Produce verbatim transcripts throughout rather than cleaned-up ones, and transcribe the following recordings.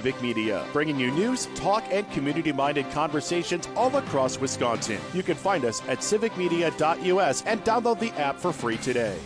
Civic Media, bringing you news, talk, and community-minded conversations all across Wisconsin. You can find us at civic media dot U S and download the app for free today.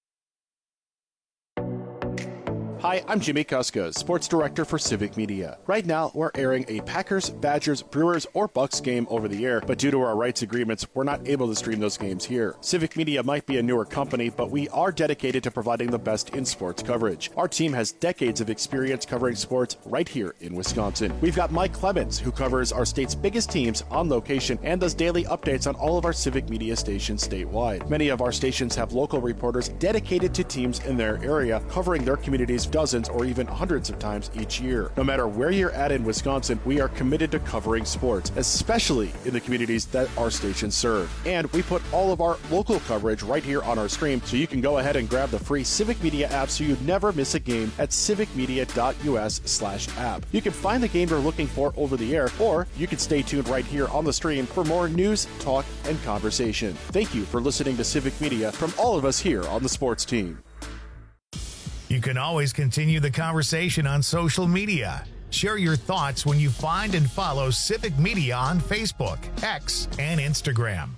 Hi, I'm Jimmy Kuska, Sports Director for Civic Media. Right now, we're airing a Packers, Badgers, Brewers, or Bucks game over the air, but due to our rights agreements, we're not able to stream those games here. Civic Media might be a newer company, but we are dedicated to providing the best in sports coverage. Our team has decades of experience covering sports right here in Wisconsin. We've got Mike Clemens, who covers our state's biggest teams on location and does daily updates on all of our Civic Media stations statewide. Many of our stations have local reporters dedicated to teams in their area, covering their communities dozens or even hundreds of times each year. No matter where you're at in Wisconsin, we are committed to covering sports, especially in the communities that our stations serve. And we put all of our local coverage right here on our stream, so you can go ahead and grab the free Civic Media app so you never miss a game at civic media dot U S slash app. You can find the game you're looking for over the air, or you can stay tuned right here on the stream for more news, talk, and conversation. Thank you for listening to Civic Media from all of us here on the sports team. You can always continue the conversation on social media. Share your thoughts when you find and follow Civic Media on Facebook, X, and Instagram.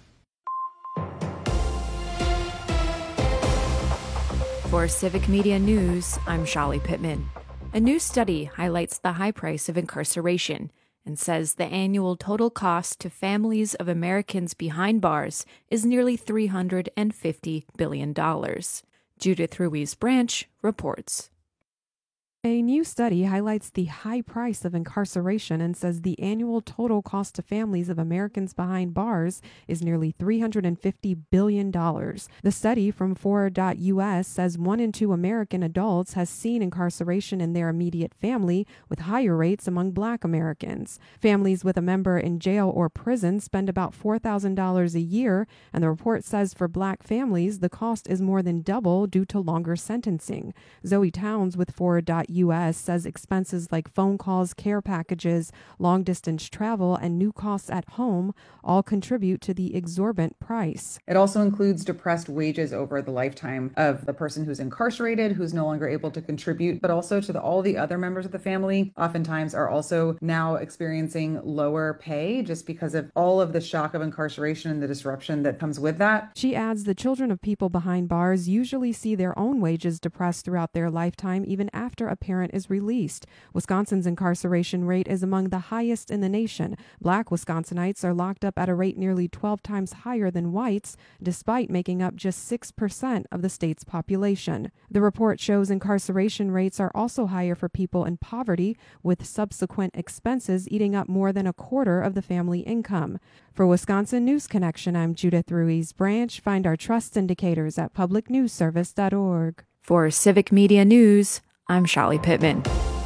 For Civic Media News, I'm Shali Pittman. A new study highlights the high price of incarceration and says the annual total cost to families of Americans behind bars is nearly three hundred fifty billion dollars. Judith Ruiz-Branch reports. A new study highlights the high price of incarceration and says the annual total cost to families of Americans behind bars is nearly three hundred fifty billion dollars. The study from forward dot U S says one in two American adults has seen incarceration in their immediate family, with higher rates among Black Americans. Families with a member in jail or prison spend about four thousand dollars a year, and the report says for Black families, the cost is more than double due to longer sentencing. Zoe Towns with forward dot U S says expenses like phone calls, care packages, long-distance travel, and new costs at home all contribute to the exorbitant price. It also includes depressed wages over the lifetime of the person who's incarcerated, who's no longer able to contribute, but also to the, all the other members of the family oftentimes are also now experiencing lower pay just because of all of the shock of incarceration and the disruption that comes with that. She adds the children of people behind bars usually see their own wages depressed throughout their lifetime, even after a parent is released. Wisconsin's incarceration rate is among the highest in the nation. Black Wisconsinites are locked up at a rate nearly twelve times higher than whites, despite making up just six percent of the state's population. The report shows incarceration rates are also higher for people in poverty, with subsequent expenses eating up more than a quarter of the family income. For Wisconsin News Connection, I'm Judith Ruiz-Branch. Find our trust indicators at public news service dot org. For Civic Media News, I'm Shali Pittman.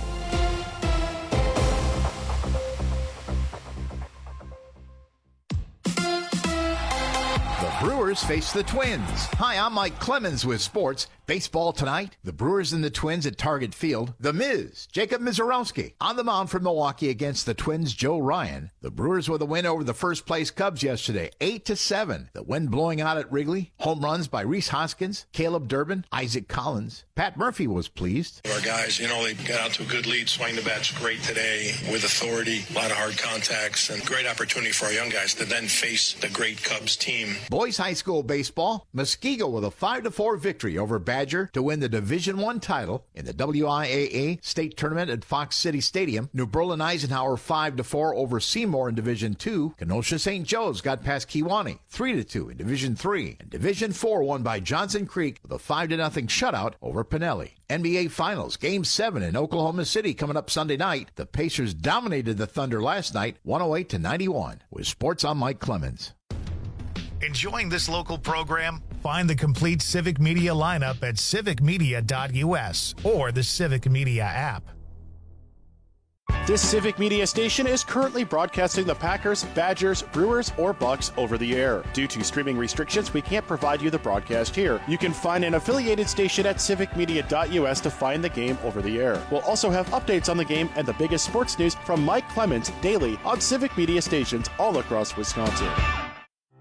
The Brewers face the Twins. Hi, I'm Mike Clemens with sports. Baseball tonight, the Brewers and the Twins at Target Field. The Miz, Jacob Mizorowski, on the mound for Milwaukee against the Twins' Joe Ryan. The Brewers with a win over the first-place Cubs yesterday, eight to seven. The wind blowing out at Wrigley. Home runs by Rhys Hoskins, Caleb Durbin, Isaac Collins. Pat Murphy was pleased. Our guys, you know, they got out to a good lead. Swing the bat's great today with authority, a lot of hard contacts, and great opportunity for our young guys to then face the great Cubs team. Boys high school baseball, Muskego with a five to four victory over Badger to win the Division One title in the W I A A state tournament at Fox City Stadium. New Berlin Eisenhower five to four over Seymour in Division Two. Kenosha Saint Joe's got past Kewanee three to two in Division Three. And Division Four won by Johnson Creek with a five to nothing shutout over Pinelli. N B A Finals, Game seven in Oklahoma City coming up Sunday night. The Pacers dominated the Thunder last night, one oh eight to ninety-one. With sports, I'm Mike Clemens. Enjoying this local program? Find the complete Civic Media lineup at civic media dot U S or the Civic Media app. This Civic Media station is currently broadcasting the Packers, Badgers, Brewers, or Bucks over the air. Due to streaming restrictions, we can't provide you the broadcast here. You can find an affiliated station at civic media dot U S to find the game over the air. We'll also have updates on the game and the biggest sports news from Mike Clemens daily on Civic Media stations all across Wisconsin.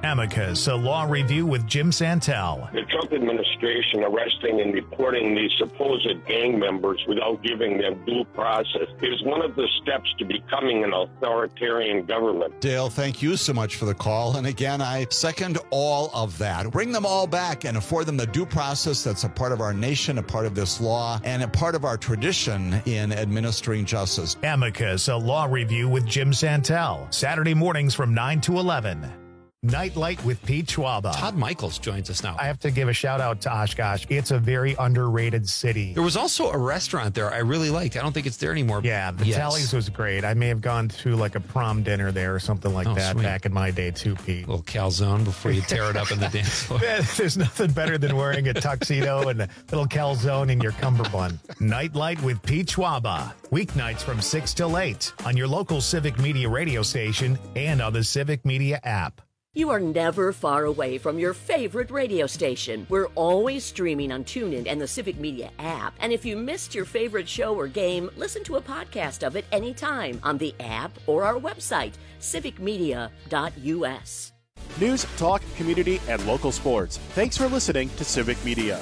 Amicus, a law review with Jim Santel. The Trump administration arresting and deporting these supposed gang members without giving them due process is one of the steps to becoming an authoritarian government. Dale, thank you so much for the call. And again, I second all of that. Bring them all back and afford them the due process that's a part of our nation, a part of this law, and a part of our tradition in administering justice. Amicus, a law review with Jim Santel. Saturday mornings from nine to eleven. Nightlight with Pete Schwaba. Todd Michaels joins us now. I have to give a shout out to Oshkosh. It's a very underrated city. There was also a restaurant there I really liked. I don't think it's there anymore. Yeah, the yes. Tallies was great. I may have gone to like a prom dinner there or something like oh, that sweet. back in my day too, Pete. A little calzone before you tear it up in the dance floor. There's nothing better than wearing a tuxedo and a little calzone in your cummerbund. Nightlight with Pete Schwaba. Weeknights from six till eight on your local Civic Media radio station and on the Civic Media app. You are never far away from your favorite radio station. We're always streaming on TuneIn and the Civic Media app. And if you missed your favorite show or game, listen to a podcast of it anytime on the app or our website, civic media dot u s. News, talk, community, and local sports. Thanks for listening to Civic Media.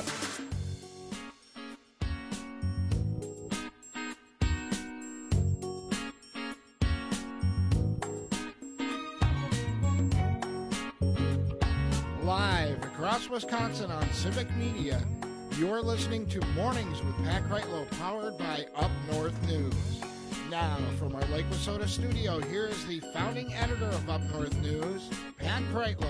Live across Wisconsin on Civic Media, you're listening to Mornings with Pat Kreitlow, powered by Up North News. Now, from our Lake Wissota studio, here is the founding editor of Up North News, Pat Kreitlow.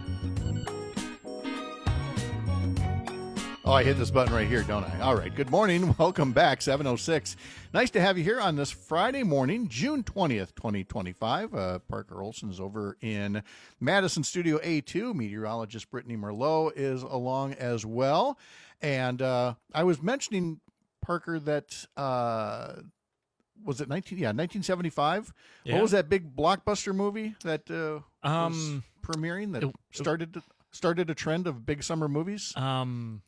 Oh, I hit this button right here, don't I? All right. Good morning. Welcome back, seven oh six. Nice to have you here on this Friday morning, June twentieth, twenty twenty-five. Uh, Parker Olson's over in Madison Studio A two. Meteorologist Brittany Merlot is along as well. And uh, I was mentioning, Parker, that uh, was it nineteen? Yeah, nineteen seventy-five. Yeah. What was that big blockbuster movie that uh, um, was premiering that it, started started a trend of big summer movies? Um.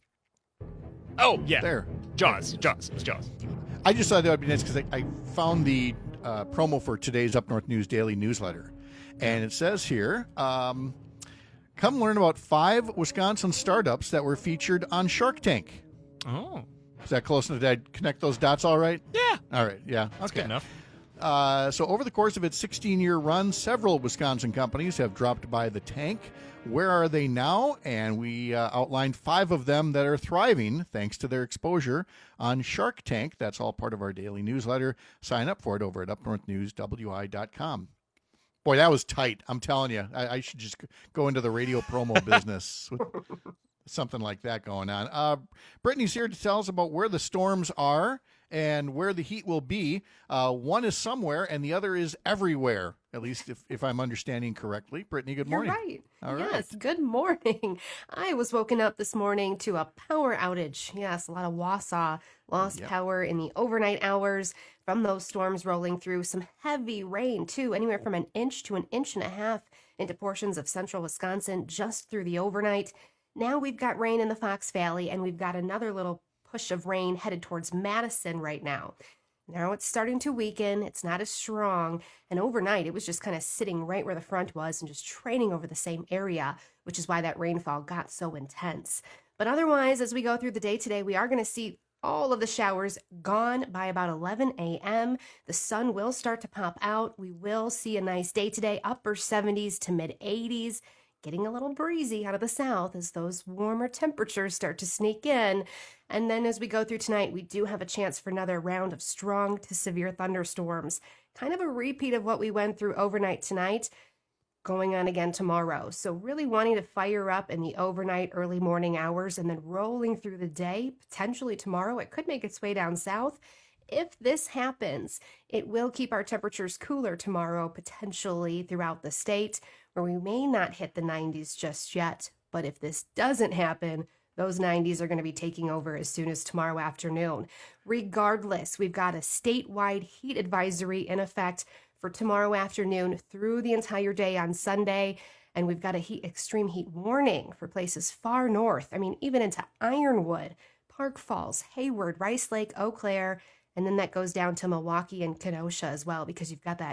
Oh, yeah. There. Jaws. Jaws. It was Jaws. I just thought that would be nice because I, I found the uh, promo for today's Up North News Daily newsletter. And it says here, um, come learn about five Wisconsin startups that were featured on Shark Tank. Oh. Is that close enough? Did I connect those dots all right? Yeah. All right. Yeah. That's okay. good enough. Uh, so over the course of its sixteen-year run, several Wisconsin companies have dropped by the tank. Where are they now? And we uh, outlined five of them that are thriving thanks to their exposure on Shark Tank. That's all part of our daily newsletter. Sign up for it over at up north news w i dot com. Boy, that was tight. I'm telling you, I, I should just go into the radio promo business with something like that going on. Uh, Brittany's here to tell us about where the storms are and where the heat will be. Uh, one is somewhere and the other is everywhere, at least if, if I'm understanding correctly. Brittany, good morning. You're right. All yes, right. Good morning. I was woken up this morning to a power outage. Yes, a lot of Wausau lost yep. power in the overnight hours from those storms rolling through. Some heavy rain, too, anywhere from an inch to an inch and a half into portions of central Wisconsin just through the overnight. Now we've got rain in the Fox Valley, and we've got another little push of rain headed towards Madison right now. Now it's starting to weaken. It's not as strong. And overnight, it was just kind of sitting right where the front was and just training over the same area, which is why that rainfall got so intense. But otherwise, as we go through the day today, we are going to see all of the showers gone by about eleven a.m. The sun will start to pop out. We will see a nice day today, upper seventies to mid eighties. Getting a little breezy out of the south as those warmer temperatures start to sneak in. And then as we go through tonight, we do have a chance for another round of strong to severe thunderstorms. Kind of a repeat of what we went through overnight tonight, going on again tomorrow. So really wanting to fire up in the overnight, early morning hours, and then rolling through the day, potentially tomorrow. It could make its way down south. If this happens, it will keep our temperatures cooler tomorrow, potentially throughout the state, where we may not hit the nineties just yet. But if this doesn't happen, those nineties are going to be taking over as soon as tomorrow afternoon. Regardless, we've got a statewide heat advisory in effect for tomorrow afternoon through the entire day on Sunday. And we've got a heat extreme heat warning for places far north. I mean, even into Ironwood, Park Falls, Hayward, Rice Lake, Eau Claire, and then that goes down to Milwaukee and Kenosha as well, because you've got that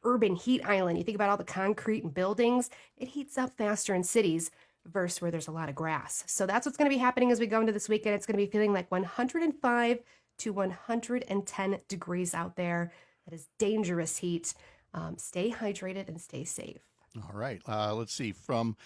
urban heat island. You think about all the concrete and buildings, it heats up faster in cities versus where there's a lot of grass. So that's what's going to be happening as we go into this weekend. It's going to be feeling like one hundred five to one hundred ten degrees out there. That is dangerous heat. Um, stay hydrated and stay safe. All right. Uh, let's see. From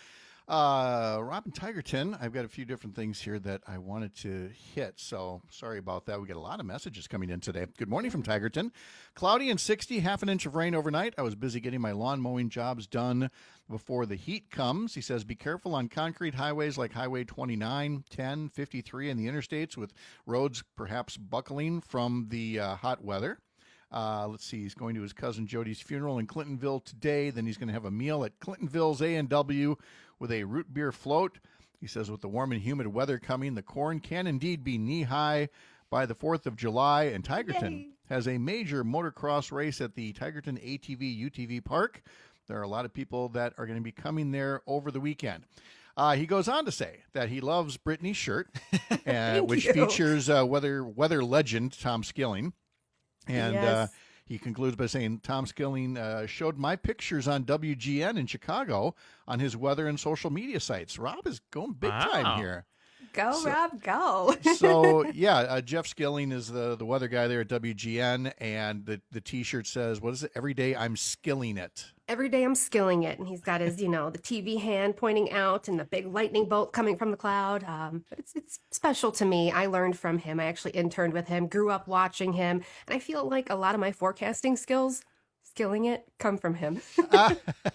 uh, Robin Tigerton, I've got a few different things here that I wanted to hit. So sorry about that. We got a lot of messages coming in today. Good morning from Tigerton. Cloudy and sixty, half an inch of rain overnight. I was busy getting my lawn mowing jobs done before the heat comes. He says, be careful on concrete highways like Highway twenty-nine, ten, fifty-three, and the interstates with roads perhaps buckling from the uh, hot weather. Uh, let's see, he's going to his cousin Jody's funeral in Clintonville today. Then he's going to have a meal at Clintonville's A and W with a root beer float. He says with the warm and humid weather coming, the corn can indeed be knee-high by the fourth of July. And Tigerton Yay. has a major motocross race at the Tigerton A T V U T V Park. There are a lot of people that are going to be coming there over the weekend. Uh, he goes on to say that he loves Brittany's shirt, uh, which you. features uh, weather, weather legend Tom Skilling. And Yes. uh, he concludes by saying, Tom Skilling uh, showed my pictures on W G N in Chicago on his weather and social media sites. Rob is going big Wow. time here. Go, So- Rob, go. So, yeah, uh, Jeff Skilling is the, the weather guy there at W G N, and the, the T-shirt says, what is it? Every day I'm skilling it. Every day I'm skilling it, and he's got his, you know, the T V hand pointing out and the big lightning bolt coming from the cloud. Um, but it's it's special to me. I learned from him. I actually interned with him, grew up watching him, and I feel like a lot of my forecasting skills, skilling it, come from him. uh,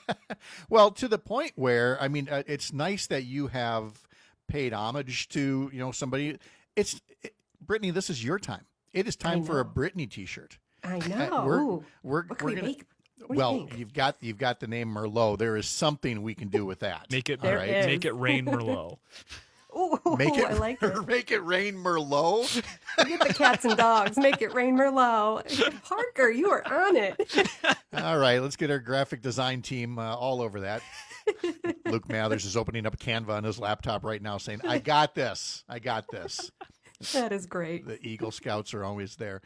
well, to the point where, I mean, uh, it's nice that you have paid homage to, you know, somebody. It's it, Brittany, this is your time. It is time for a Brittany T-shirt. I Uh, know. we're Ooh, we're, what can we're we gonna. make? What do you Well, think? you've got you've got the name Merlot. There is something we can do with that. Make it all There right. is. make it rain Merlot. Ooh, Make it I like it. make it rain Merlot. Get the cats and dogs. Make it rain Merlot. Parker, you are on it. All right, let's get our graphic design team uh, all over that. Luke Mathers is opening up Canva on his laptop right now, saying, "I got this. I got this." That is great. The Eagle Scouts are always there.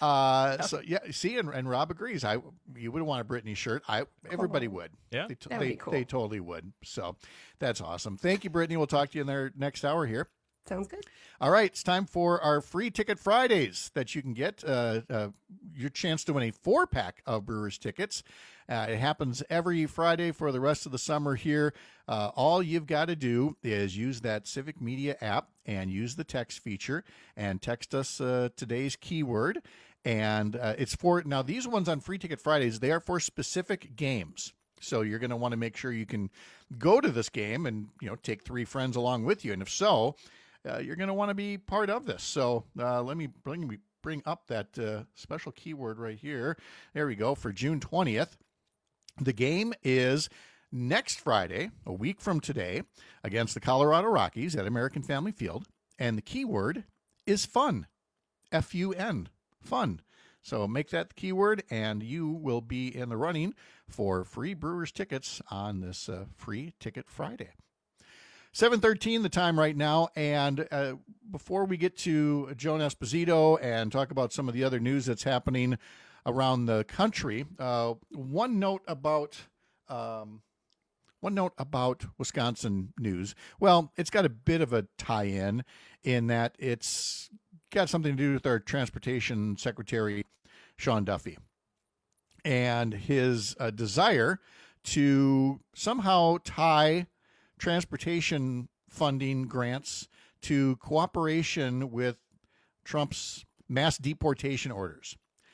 Uh, so yeah, see, and, and Rob agrees. I you would want a Brittany shirt. I everybody would. Yeah. they, t- That would they, be cool. they totally would. So that's awesome. Thank you, Brittany. We'll talk to you in our next hour here. Sounds good. All right, it's time for our free ticket Fridays that you can get uh, uh, your chance to win a four pack of Brewers tickets. Uh, it happens every Friday for the rest of the summer here. Uh, all you've got to do is use that Civic Media app and use the text feature and text us uh, today's keyword. And uh, it's for now, these ones on Free Ticket Fridays, they are for specific games. So you're going to want to make sure you can go to this game and, you know, take three friends along with you. And if so, uh, you're going to want to be part of this. So uh, let me bring me bring up that uh, special keyword right here. There we go, for June twentieth. The game is next Friday, a week from today, against the Colorado Rockies at American Family Field. And the keyword is fun, F U N, fun. So make that the keyword, and you will be in the running for free Brewers tickets on this uh, Free Ticket Friday. seven thirteen the time right now, and uh, before we get to Joan Esposito and talk about some of the other news that's happening around the country, uh, one note about um, one note about Wisconsin news. Well, it's got a bit of a tie-in in that it's got something to do with our transportation secretary, Sean Duffy, and his uh, desire to somehow tie transportation funding grants to cooperation with Trump's mass deportation orders.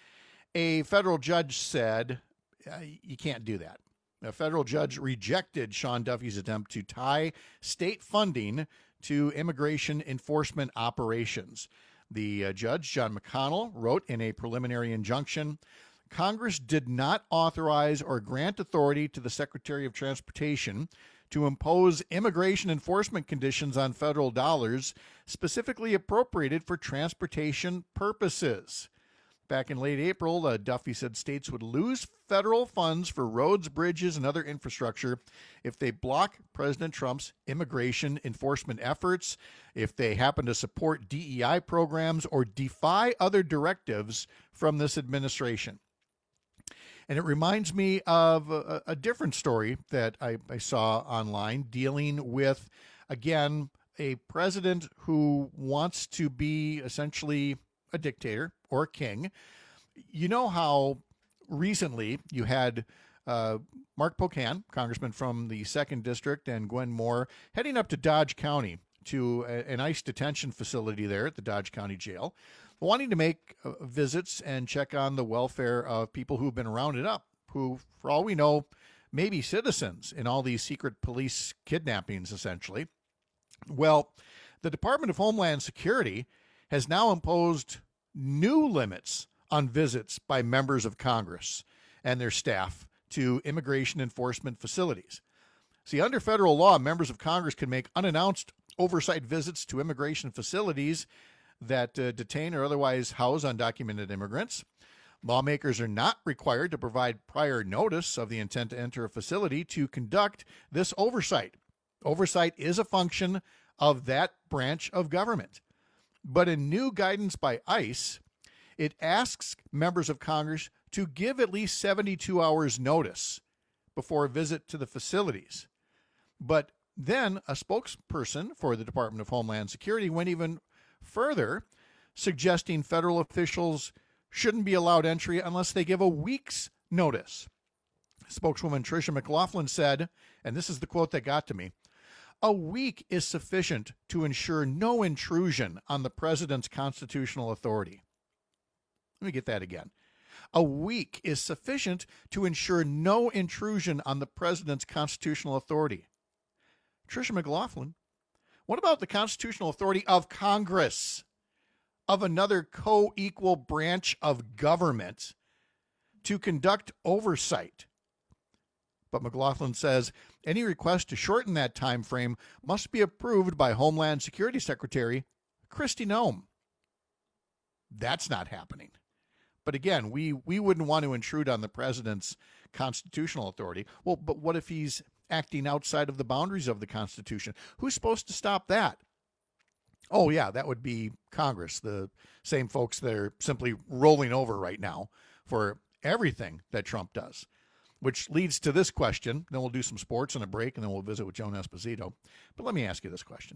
A federal judge said, uh, you can't do that. A federal judge rejected Sean Duffy's attempt to tie state funding to immigration enforcement operations. The uh, judge, John McConnell, wrote in a preliminary injunction, Congress did not authorize or grant authority to the Secretary of Transportation to impose immigration enforcement conditions on federal dollars specifically appropriated for transportation purposes. Back in late April, uh, Duffy said states would lose federal funds for roads, bridges, and other infrastructure if they block President Trump's immigration enforcement efforts, if they happen to support D E I programs, or defy other directives from this administration. And it reminds me of a, a different story that I, I saw online dealing with, again, a president who wants to be essentially a dictator or a king. You know how recently you had uh, Mark Pocan, congressman from the second District, and Gwen Moore heading up to Dodge County to a, an ICE detention facility there at the Dodge County Jail, wanting to make uh, visits and check on the welfare of people who've been rounded up, who, for all we know, may be citizens in all these secret police kidnappings, essentially. Well, the Department of Homeland Security has now imposed new limits on visits by members of Congress and their staff to immigration enforcement facilities. See, under federal law, members of Congress can make unannounced oversight visits to immigration facilities that uh, detain or otherwise house undocumented immigrants. Lawmakers are not required to provide prior notice of the intent to enter a facility to conduct this oversight. Oversight is a function of that branch of government. But in new guidance by ICE, it asks members of Congress to give at least seventy-two hours notice before a visit to the facilities. But then a spokesperson for the Department of Homeland Security went even further, suggesting federal officials shouldn't be allowed entry unless they give a week's notice. Spokeswoman Tricia McLaughlin said, and this is the quote that got to me, "A week is sufficient to ensure no intrusion on the president's constitutional authority." Let me get that again. A week is sufficient to ensure no intrusion on the president's constitutional authority. Tricia McLaughlin, what about the constitutional authority of Congress, of another co-equal branch of government, to conduct oversight? But McLaughlin says any request to shorten that time frame must be approved by Homeland Security Secretary Kristi Noem. That's not happening. But again, we, we wouldn't want to intrude on the president's constitutional authority. Well, but what if he's acting outside of the boundaries of the Constitution? Who's supposed to stop that? Oh, yeah, that would be Congress, the same folks that are simply rolling over right now for everything that Trump does. Which leads to this question. Then we'll do some sports and a break, and then we'll visit with Joan Esposito. But let me ask you this question.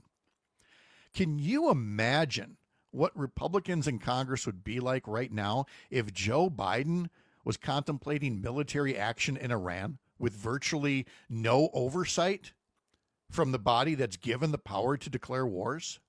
Can you imagine what Republicans in Congress would be like right now if Joe Biden was contemplating military action in Iran with virtually no oversight from the body that's given the power to declare wars?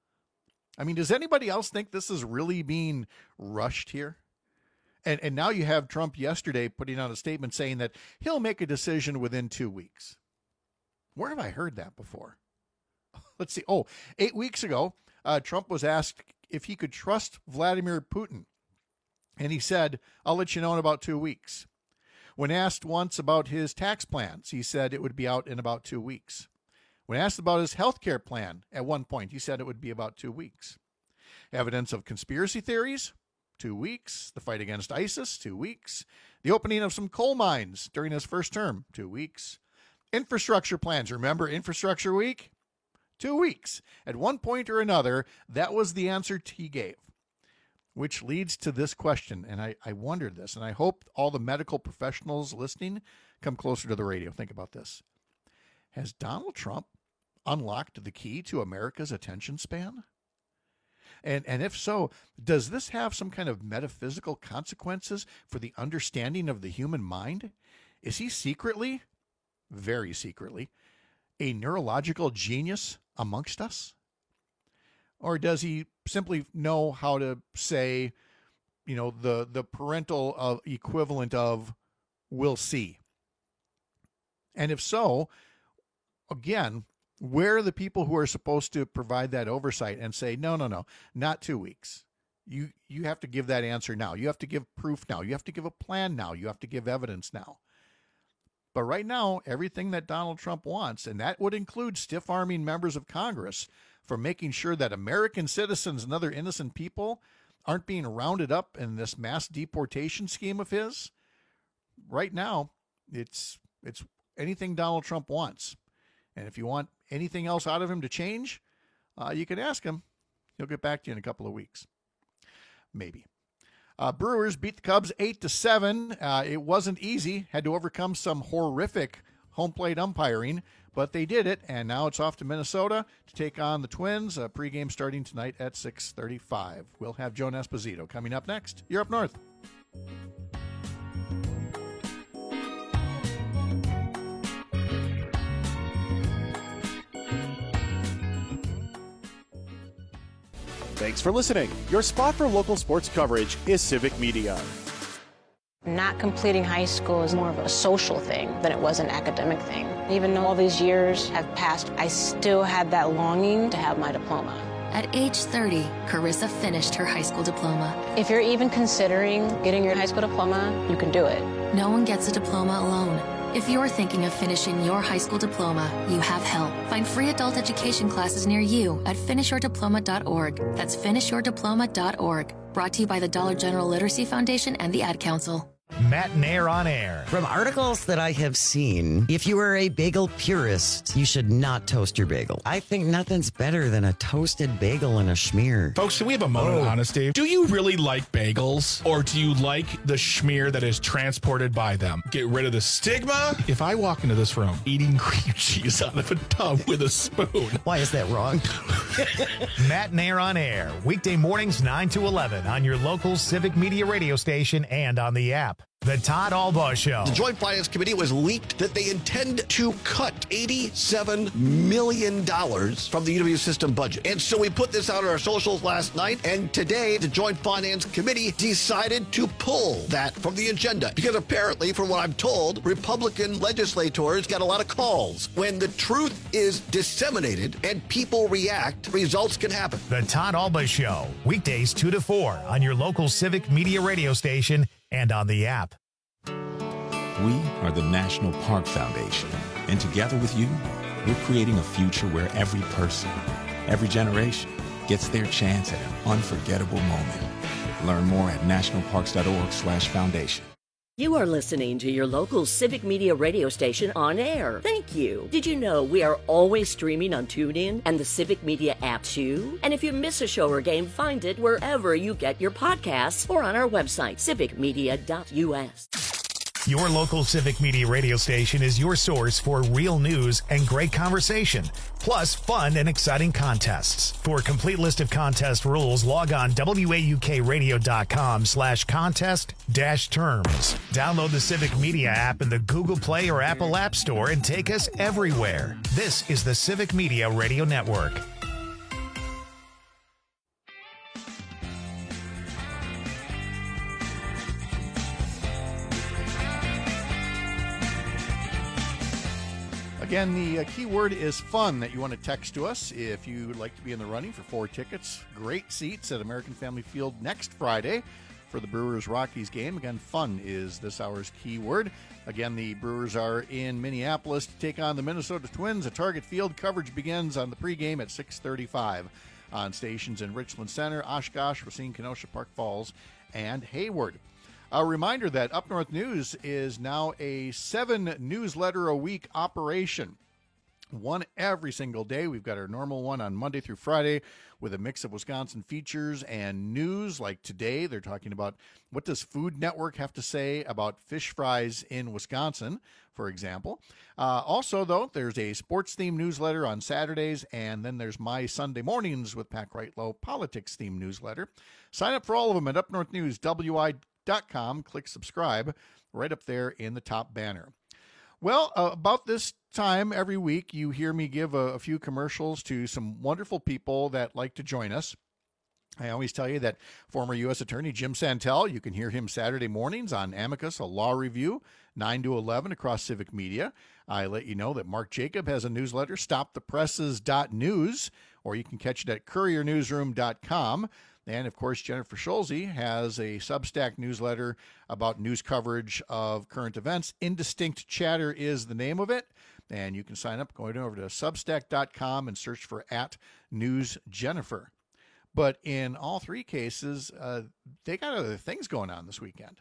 I mean, does anybody else think this is really being rushed here? And and now you have Trump yesterday putting out a statement saying that he'll make a decision within two weeks. Where have I heard that before? Let's see. Oh, eight weeks ago, uh, Trump was asked if he could trust Vladimir Putin. And he said, I'll let you know in about two weeks. When asked once about his tax plans, he said it would be out in about two weeks. When asked about his health care plan, at one point, he said it would be about two weeks. Evidence of conspiracy theories? Two weeks. The fight against ISIS? Two weeks. The opening of some coal mines during his first term? Two weeks. Infrastructure plans. Remember Infrastructure Week? Two weeks. At one point or another, that was the answer he gave. Which leads to this question, and I, I wondered this, and I hope all the medical professionals listening come closer to the radio. Think about this. Has Donald Trump unlocked the key to America's attention span? And and if so, does this have some kind of metaphysical consequences for the understanding of the human mind? Is he secretly, very secretly, a neurological genius amongst us? Or does he simply know how to say, you know, the, the parental uh, equivalent of we'll see? And if so, again, where are the people who are supposed to provide that oversight and say, no, no, no, not two weeks. You you have to give that answer now. You have to give proof now. You have to give a plan now. You have to give evidence now. But right now, everything that Donald Trump wants, and that would include stiff-arming members of Congress for making sure that American citizens and other innocent people aren't being rounded up in this mass deportation scheme of his, right now, it's it's anything Donald Trump wants. And if you want anything else out of him to change, uh, you can ask him. He'll get back to you in a couple of weeks. Maybe. Uh, Brewers beat the Cubs eight to seven. Uh, it wasn't easy. Had to overcome some horrific home plate umpiring, but they did it, and now it's off to Minnesota to take on the Twins. A pregame starting tonight at six thirty-five. We'll have Joan Esposito coming up next. You're Up North. Thanks for listening. Your spot for local sports coverage is Civic Media. Not completing high school is more of a social thing than it was an academic thing. Even though all these years have passed, I still had that longing to have my diploma. At age thirty, Carissa finished her high school diploma. If you're even considering getting your high school diploma, you can do it. No one gets a diploma alone. If you're thinking of finishing your high school diploma, you have help. Find free adult education classes near you at finish your diploma dot org. That's finish your diploma dot org. Brought to you by the Dollar General Literacy Foundation and the Ad Council. Matt Nair on air. From articles that I have seen, if you are a bagel purist, you should not toast your bagel. I think nothing's better than a toasted bagel and a schmear. Folks, can we have a moment of honesty? Do you really like bagels, or do you like the schmear that is transported by them? Get rid of the stigma. If I walk into this room eating cream cheese out of a tub with a spoon. Why is that wrong? Matt Nair on air, weekday mornings nine to eleven on your local Civic Media radio station and on the app. The Todd Albaugh Show. The Joint Finance Committee was leaked that they intend to cut eighty-seven million dollars from the U W system budget. And so we put this out on our socials last night, and today the Joint Finance Committee decided to pull that from the agenda. Because apparently, from what I'm told, Republican legislators got a lot of calls. When the truth is disseminated and people react, results can happen. The Todd Albaugh Show, weekdays two to four on your local Civic Media radio station and on the app. We are the National Park Foundation, and together with you, we're creating a future where every person, every generation, gets their chance at an unforgettable moment. Learn more at nationalparks.org slash foundation. You are listening to your local Civic Media radio station on air. Thank you. Did you know we are always streaming on TuneIn and the Civic Media app too? And if you miss a show or game, find it wherever you get your podcasts or on our website, civic media dot u s. Your local Civic Media radio station is your source for real news and great conversation, plus fun and exciting contests. For a complete list of contest rules, log on waukradio.com slash contest dash terms. Download the Civic Media app in the Google Play or Apple App Store and take us everywhere. This is the Civic Media Radio Network. Again, the uh, key word is fun that you want to text to us if you'd like to be in the running for four tickets. Great seats at American Family Field next Friday for the Brewers-Rockies game. Again, fun is this hour's key word. Again, the Brewers are in Minneapolis to take on the Minnesota Twins at Target Field. Coverage begins on the pregame at six thirty-five on stations in Richland Center, Oshkosh, Racine, Kenosha, Park Falls, and Hayward. A reminder that Up North News is now a seven newsletter a week operation. One every single day. We've got our normal one on Monday through Friday with a mix of Wisconsin features and news. Like today, they're talking about what does Food Network have to say about fish fries in Wisconsin, for example. Uh, also, though, there's a sports-themed newsletter on Saturdays, and then there's My Sunday Mornings with Pat Kreitlow politics-themed newsletter. Sign up for all of them at Up North News, W I dot com. Click subscribe right up there in the top banner. Well, uh, about this time every week, you hear me give a, a few commercials to some wonderful people that like to join us. I always tell you that former U S Attorney Jim Santel, you can hear him Saturday mornings on Amicus, a law review, nine to eleven across Civic Media. I let you know that Mark Jacob has a newsletter, stop the presses dot news, or you can catch it at courier newsroom dot com. And, of course, Jennifer Schulze has a Substack newsletter about news coverage of current events. Indistinct Chatter is the name of it. And you can sign up going over to substack dot com and search for at News Jennifer. But in all three cases, uh, they got other things going on this weekend.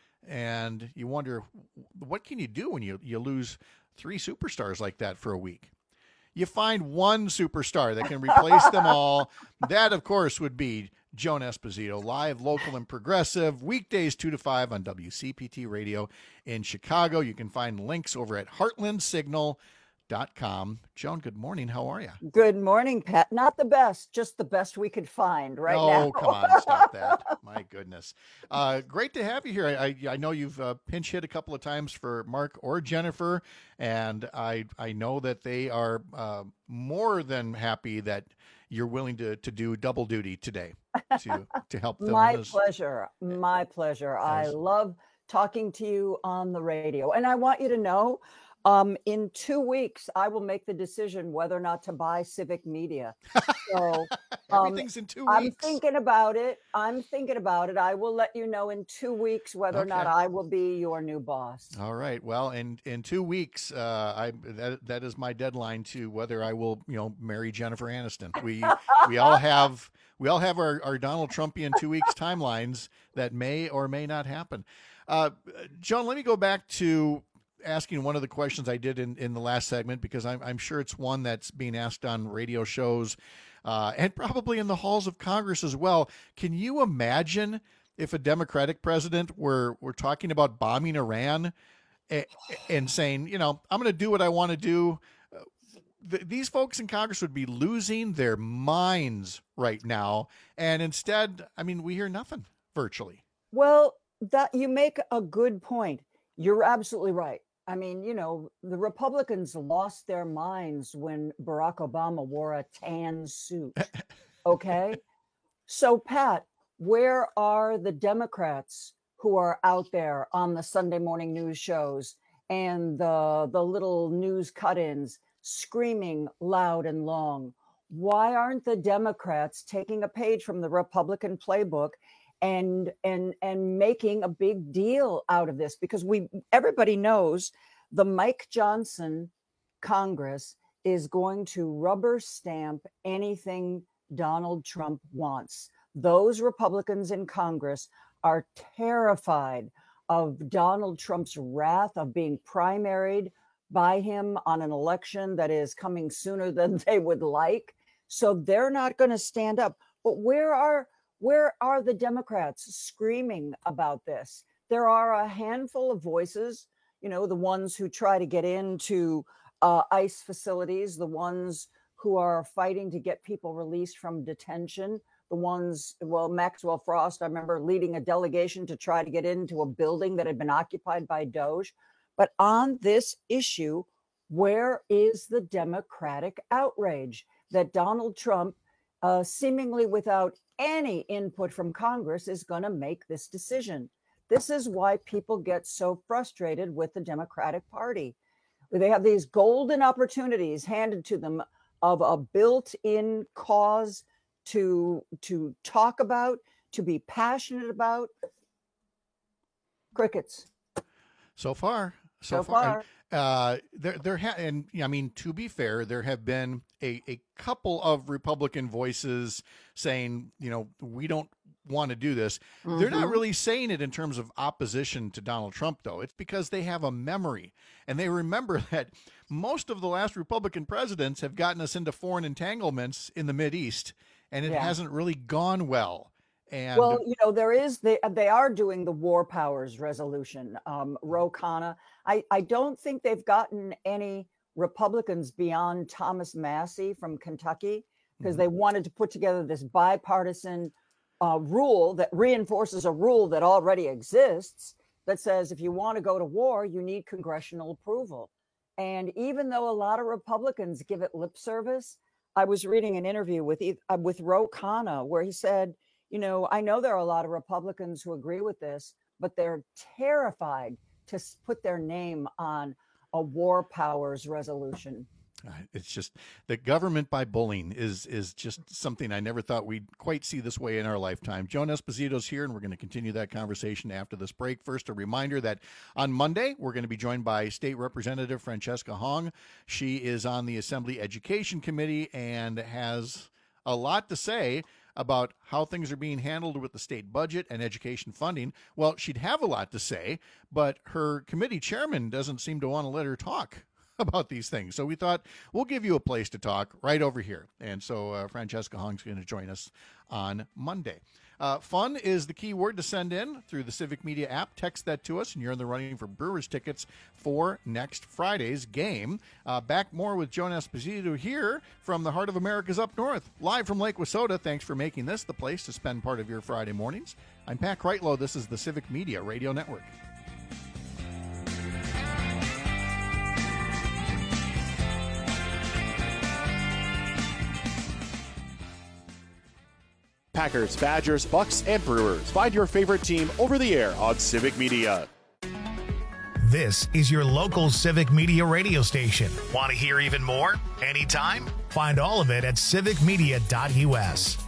And you wonder, what can you do when you, you lose three superstars like that for a week? You find one superstar that can replace them all. That, of course, would be Joan Esposito, live, local, and progressive, weekdays two to five on W C P T Radio in Chicago. You can find links over at heartland signal dot com. Joan, good morning. How are you? Good morning, Pat. Not the best, just the best we could find right oh, now. Oh, come on. Stop that. My goodness. Uh, great to have you here. I, I, I know you've uh, pinch hit a couple of times for Mark or Jennifer, and I, I know that they are uh, more than happy that you're willing to, to do double duty today to, to help them. My as, pleasure. My pleasure. I love talking to you on the radio. And I want you to know, Um, in two weeks, I will make the decision whether or not to buy Civic Media. So um, everything's in two weeks. I'm thinking about it. I'm thinking about it. I will let you know in two weeks whether Okay. or not I will be your new boss. All right. Well, in, in two weeks, uh, I that, that is my deadline to whether I will, you know, marry Jennifer Aniston. We we all have we all have our, our Donald Trumpian two weeks timelines that may or may not happen. Uh, Joan, let me go back to asking one of the questions I did in, in the last segment, because I'm, I'm sure it's one that's being asked on radio shows uh, and probably in the halls of Congress as well. Can you imagine if a Democratic president were, were talking about bombing Iran and, and saying, you know, I'm going to do what I want to do? Uh, th- these folks in Congress would be losing their minds right now. And instead, I mean, we hear nothing virtually. Well, that you make a good point. You're absolutely right. I mean, you know, the Republicans lost their minds when Barack Obama wore a tan suit. Okay. So, Pat, where are the Democrats who are out there on the Sunday morning news shows and the, the little news cut-ins screaming loud and long? Why aren't the Democrats taking a page from the Republican playbook and and and making a big deal out of this? Because we everybody knows the Mike Johnson Congress is going to rubber stamp anything Donald Trump wants. Those Republicans in Congress are terrified of Donald Trump's wrath, of being primaried by him on an election that is coming sooner than they would like. So they're not going to stand up. But where are Where are the Democrats screaming about this? There are a handful of voices, you know, the ones who try to get into uh, ICE facilities, the ones who are fighting to get people released from detention, the ones, well, Maxwell Frost, I remember leading a delegation to try to get into a building that had been occupied by Doge. But on this issue, where is the Democratic outrage that Donald Trump, uh, seemingly without any input from Congress, is going to make this decision? This is why people get so frustrated with the Democratic Party. They have these golden opportunities handed to them of a built-in cause to, to talk about, to be passionate about. Crickets. So far. So, So far. far. Uh, there, there ha- and I mean, to be fair, there have been a, a couple of Republican voices saying, you know, we don't want to do this. Mm-hmm. They're not really saying it in terms of opposition to Donald Trump, though. It's because they have a memory and they remember that most of the last Republican presidents have gotten us into foreign entanglements in the Mideast, and it Yeah. hasn't really gone well. And Well, you know, there is, they, they are doing the war powers resolution. Um, Ro Khanna, I, I don't think they've gotten any Republicans beyond Thomas Massey from Kentucky, because Mhm. they wanted to put together this bipartisan uh, rule that reinforces a rule that already exists that says if you want to go to war, you need congressional approval. And even though a lot of Republicans give it lip service, I was reading an interview with Eth- uh, with Ro Khanna where he said, you know, I know there are a lot of Republicans who agree with this, but they're terrified to s- put their name on a war powers resolution. Uh, It's just the government by bullying is is just something I never thought we'd quite see this way in our lifetime. Joan Esposito's here, and we're going to continue that conversation after this break. First, a reminder that on Monday, we're going to be joined by State Representative Francesca Hong. She is on the Assembly Education Committee and has a lot to say about how things are being handled with the state budget and education funding. Well, she'd have a lot to say, but her committee chairman doesn't seem to want to let her talk. about these things. So we thought we'll give you a place to talk right over here. And so uh, Francesca Hung's going to join us on Monday. Uh, fun is the key word to send in through the Civic Media app. Text that to us, and you're in the running for Brewers tickets for next Friday's game. Uh, back more with Joan Esposito here from the heart of America's Up North, live from Lake Wissota. Thanks for making this the place to spend part of your Friday mornings. I'm Pat Kreitlow. This is the Civic Media Radio Network. Packers, Badgers, Bucks, and Brewers. Find your favorite team over the air on Civic Media. This is your local Civic Media radio station. Want to hear even more? Anytime? Find all of it at civic media dot u s.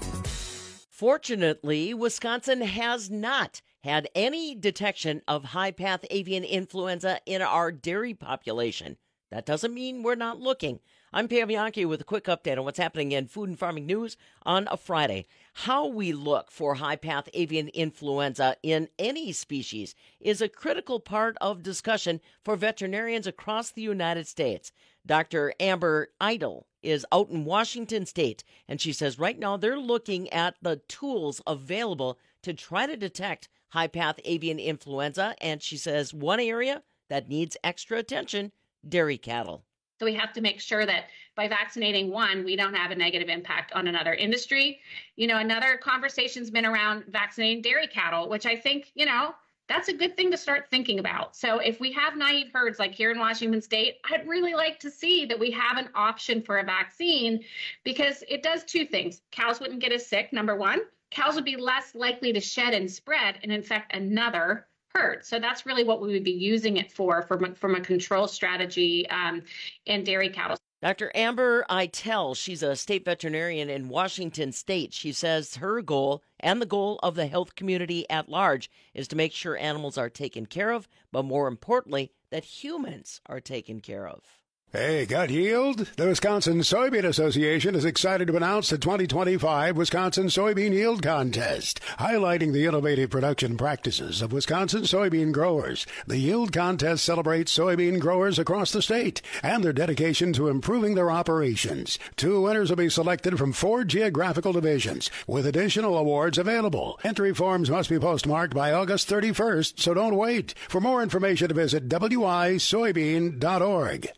Fortunately, Wisconsin has not had any detection of high-path avian influenza in our dairy population. That doesn't mean we're not looking. I'm Pam Yankee with a quick update on what's happening in food and farming news on a Friday. How we look for high-path avian influenza in any species is a critical part of discussion for veterinarians across the United States. Doctor Amber Idle is out in Washington State, and she says right now they're looking at the tools available to try to detect high-path avian influenza, and she says one area that needs extra attention, dairy cattle. So we have to make sure that by vaccinating one, we don't have a negative impact on another industry. You know, another conversation's been around vaccinating dairy cattle, which I think, you know, that's a good thing to start thinking about. So if we have naive herds like here in Washington State, I'd really like to see that we have an option for a vaccine, because it does two things. Cows wouldn't get as sick, number one. Cows would be less likely to shed and spread and infect another herd. So that's really what we would be using it for, from, from a control strategy um, in dairy cattle. Doctor Amber Eitel, she's a state veterinarian in Washington State. She says her goal and the goal of the health community at large is to make sure animals are taken care of, but more importantly, that humans are taken care of. Hey, got yield? The Wisconsin Soybean Association is excited to announce the twenty twenty-five Wisconsin Soybean Yield Contest, highlighting the innovative production practices of Wisconsin soybean growers. The Yield Contest celebrates soybean growers across the state and their dedication to improving their operations. Two winners will be selected from four geographical divisions, with additional awards available. Entry forms must be postmarked by August thirty-first, so don't wait. For more information, visit w i soybean dot org.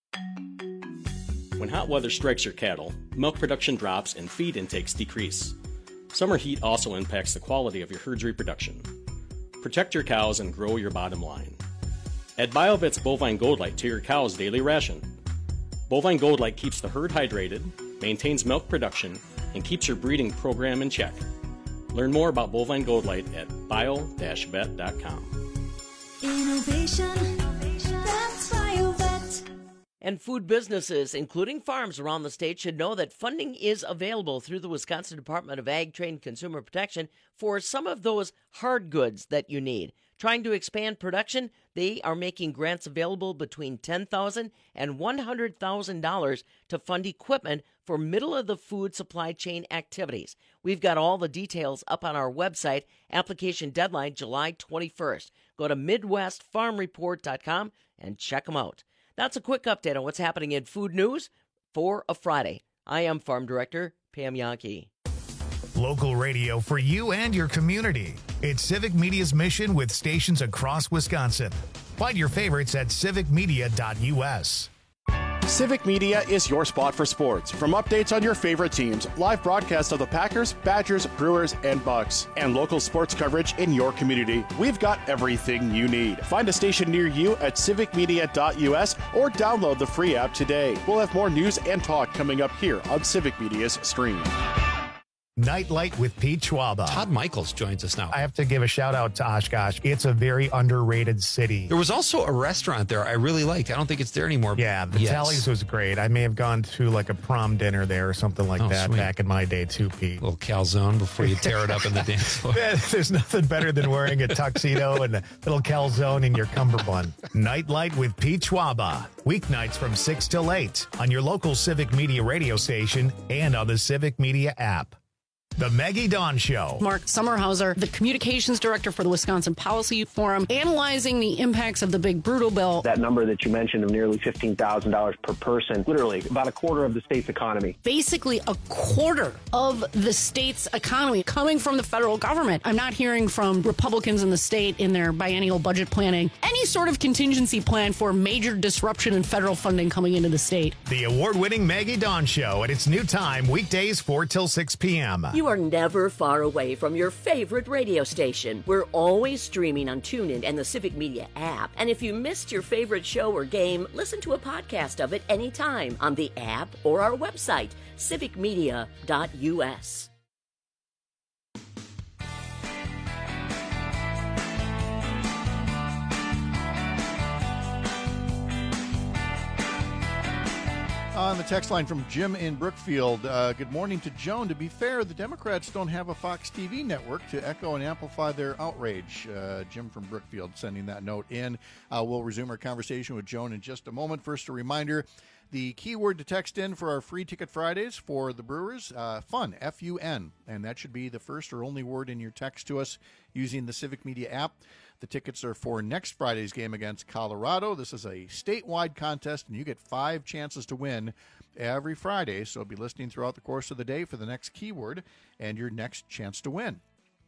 When hot weather strikes your cattle, milk production drops and feed intakes decrease. Summer heat also impacts the quality of your herd's reproduction. Protect your cows and grow your bottom line. Add BioVet's Bovine Gold Light to your cow's daily ration. Bovine Gold Light keeps the herd hydrated, maintains milk production, and keeps your breeding program in check. Learn more about Bovine Gold Light at bio dash vet dot com. Innovation, that's BioVet. And food businesses, including farms around the state, should know that funding is available through the Wisconsin Department of Ag, Trade, and Consumer Protection for some of those hard goods that you need. Trying to expand production, they are making grants available between ten thousand dollars and one hundred thousand dollars to fund equipment for middle-of-the-food supply chain activities. We've got all the details up on our website. Application deadline July twenty-first. Go to midwest farm report dot com and check them out. That's a quick update on what's happening in food news for a Friday. I am Farm Director Pam Yankee. Local radio for you and your community. It's Civic Media's mission with stations across Wisconsin. Find your favorites at civic media dot u s. Civic Media is your spot for sports. From updates on your favorite teams, live broadcasts of the Packers, Badgers, Brewers, and Bucks, and local sports coverage in your community, we've got everything you need. Find a station near you at civic media dot u s or download the free app today. We'll have more news and talk coming up here on Civic Media's stream. Nightlight with Pete Schwaba. Todd Michaels joins us now. I have to give a shout out to Oshkosh. It's a very underrated city. There was also a restaurant there I really liked. I don't think it's there anymore. Yeah, the yes. Tallies was great. I may have gone to like a prom dinner there or something like oh, that sweet. back in my day too, Pete. A little calzone before you tear it up in the dance floor. There's nothing better than wearing a tuxedo and a little calzone in your cummerbund. Nightlight with Pete Schwaba. Weeknights from six till eight on your local Civic Media radio station and on the Civic Media app. The Maggie Dawn Show. Mark Sommerhauser, the communications director for the Wisconsin Policy Forum, analyzing the impacts of the big brutal bill. That number that you mentioned of nearly fifteen thousand dollars per person, literally about a quarter of the state's economy. Basically a quarter of the state's economy coming from the federal government. I'm not hearing from Republicans in the state in their biennial budget planning any sort of contingency plan for major disruption in federal funding coming into the state. The award-winning Maggie Dawn Show at its new time, weekdays four till six p.m. You are never far away from your favorite radio station. We're always streaming on TuneIn and the Civic Media app. And if you missed your favorite show or game, listen to a podcast of it anytime on the app or our website, civic media dot u s. On the text line from Jim in Brookfield, uh, good morning to Joan. To be fair, the Democrats don't have a Fox T V network to echo and amplify their outrage. Uh, Jim from Brookfield sending that note in. Uh, we'll resume our conversation with Joan in just a moment. First, a reminder, the keyword to text in for our free Ticket Fridays for the Brewers, uh, fun, F U N. And that should be the first or only word in your text to us using the Civic Media app. The tickets are for next Friday's game against Colorado. This is a statewide contest, and you get five chances to win every Friday. So be listening throughout the course of the day for the next keyword and your next chance to win.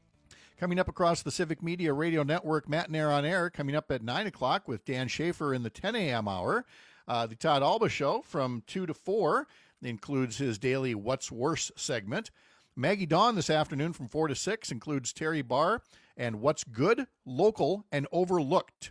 Coming up across the Civic Media Radio Network, Matt and Air on Air, coming up at nine o'clock with Dan Schaefer in the ten a.m. hour. Uh, the Todd Alba Show from two to four includes his daily What's Worse segment. Maggie Dawn this afternoon from four to six includes Terry Barr and What's Good, Local, and Overlooked.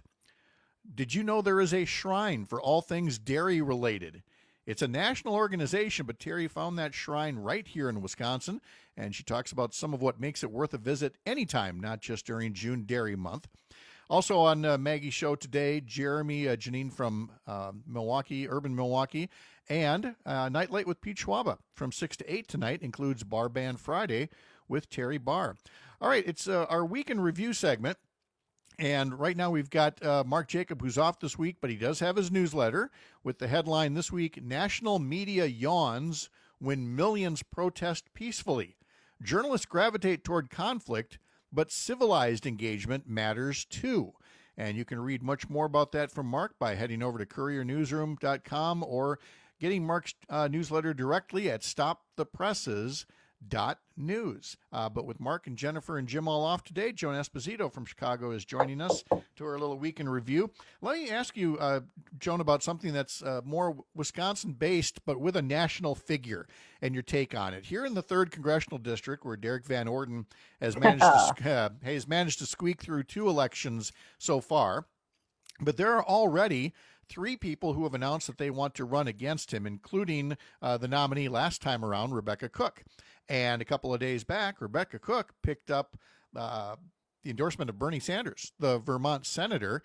Did you know there is a shrine for all things dairy related? It's a national organization, but Terry found that shrine right here in Wisconsin, and she talks about some of what makes it worth a visit anytime, not just during June Dairy Month. Also on uh, Maggie's show today, Jeremy, uh, Janine from uh, Milwaukee, Urban Milwaukee, and uh, Night Light with Pete Schwaba from six to eight tonight includes Bar Band Friday with Terry Barr. All right, it's uh, our Week in Review segment, and right now we've got uh, Mark Jacob, who's off this week, but he does have his newsletter with the headline this week, National Media Yawns When Millions Protest Peacefully. Journalists gravitate toward conflict, but civilized engagement matters too. And you can read much more about that from Mark by heading over to courier newsroom dot com or getting Mark's uh, newsletter directly at stop the presses dot news. Uh, but with Mark and Jennifer and Jim all off today, Joan Esposito from Chicago is joining us to our little Week in Review. Let me ask you, uh, Joan, about something that's uh, more Wisconsin-based, but with a national figure, and your take on it. Here in the third Congressional District, where Derek Van Orden has managed to, uh, has managed to squeak through two elections so far, but there are already three people who have announced that they want to run against him, including uh, the nominee last time around, Rebecca Cook. And a couple of days back, Rebecca Cook picked up uh, the endorsement of Bernie Sanders, the Vermont senator.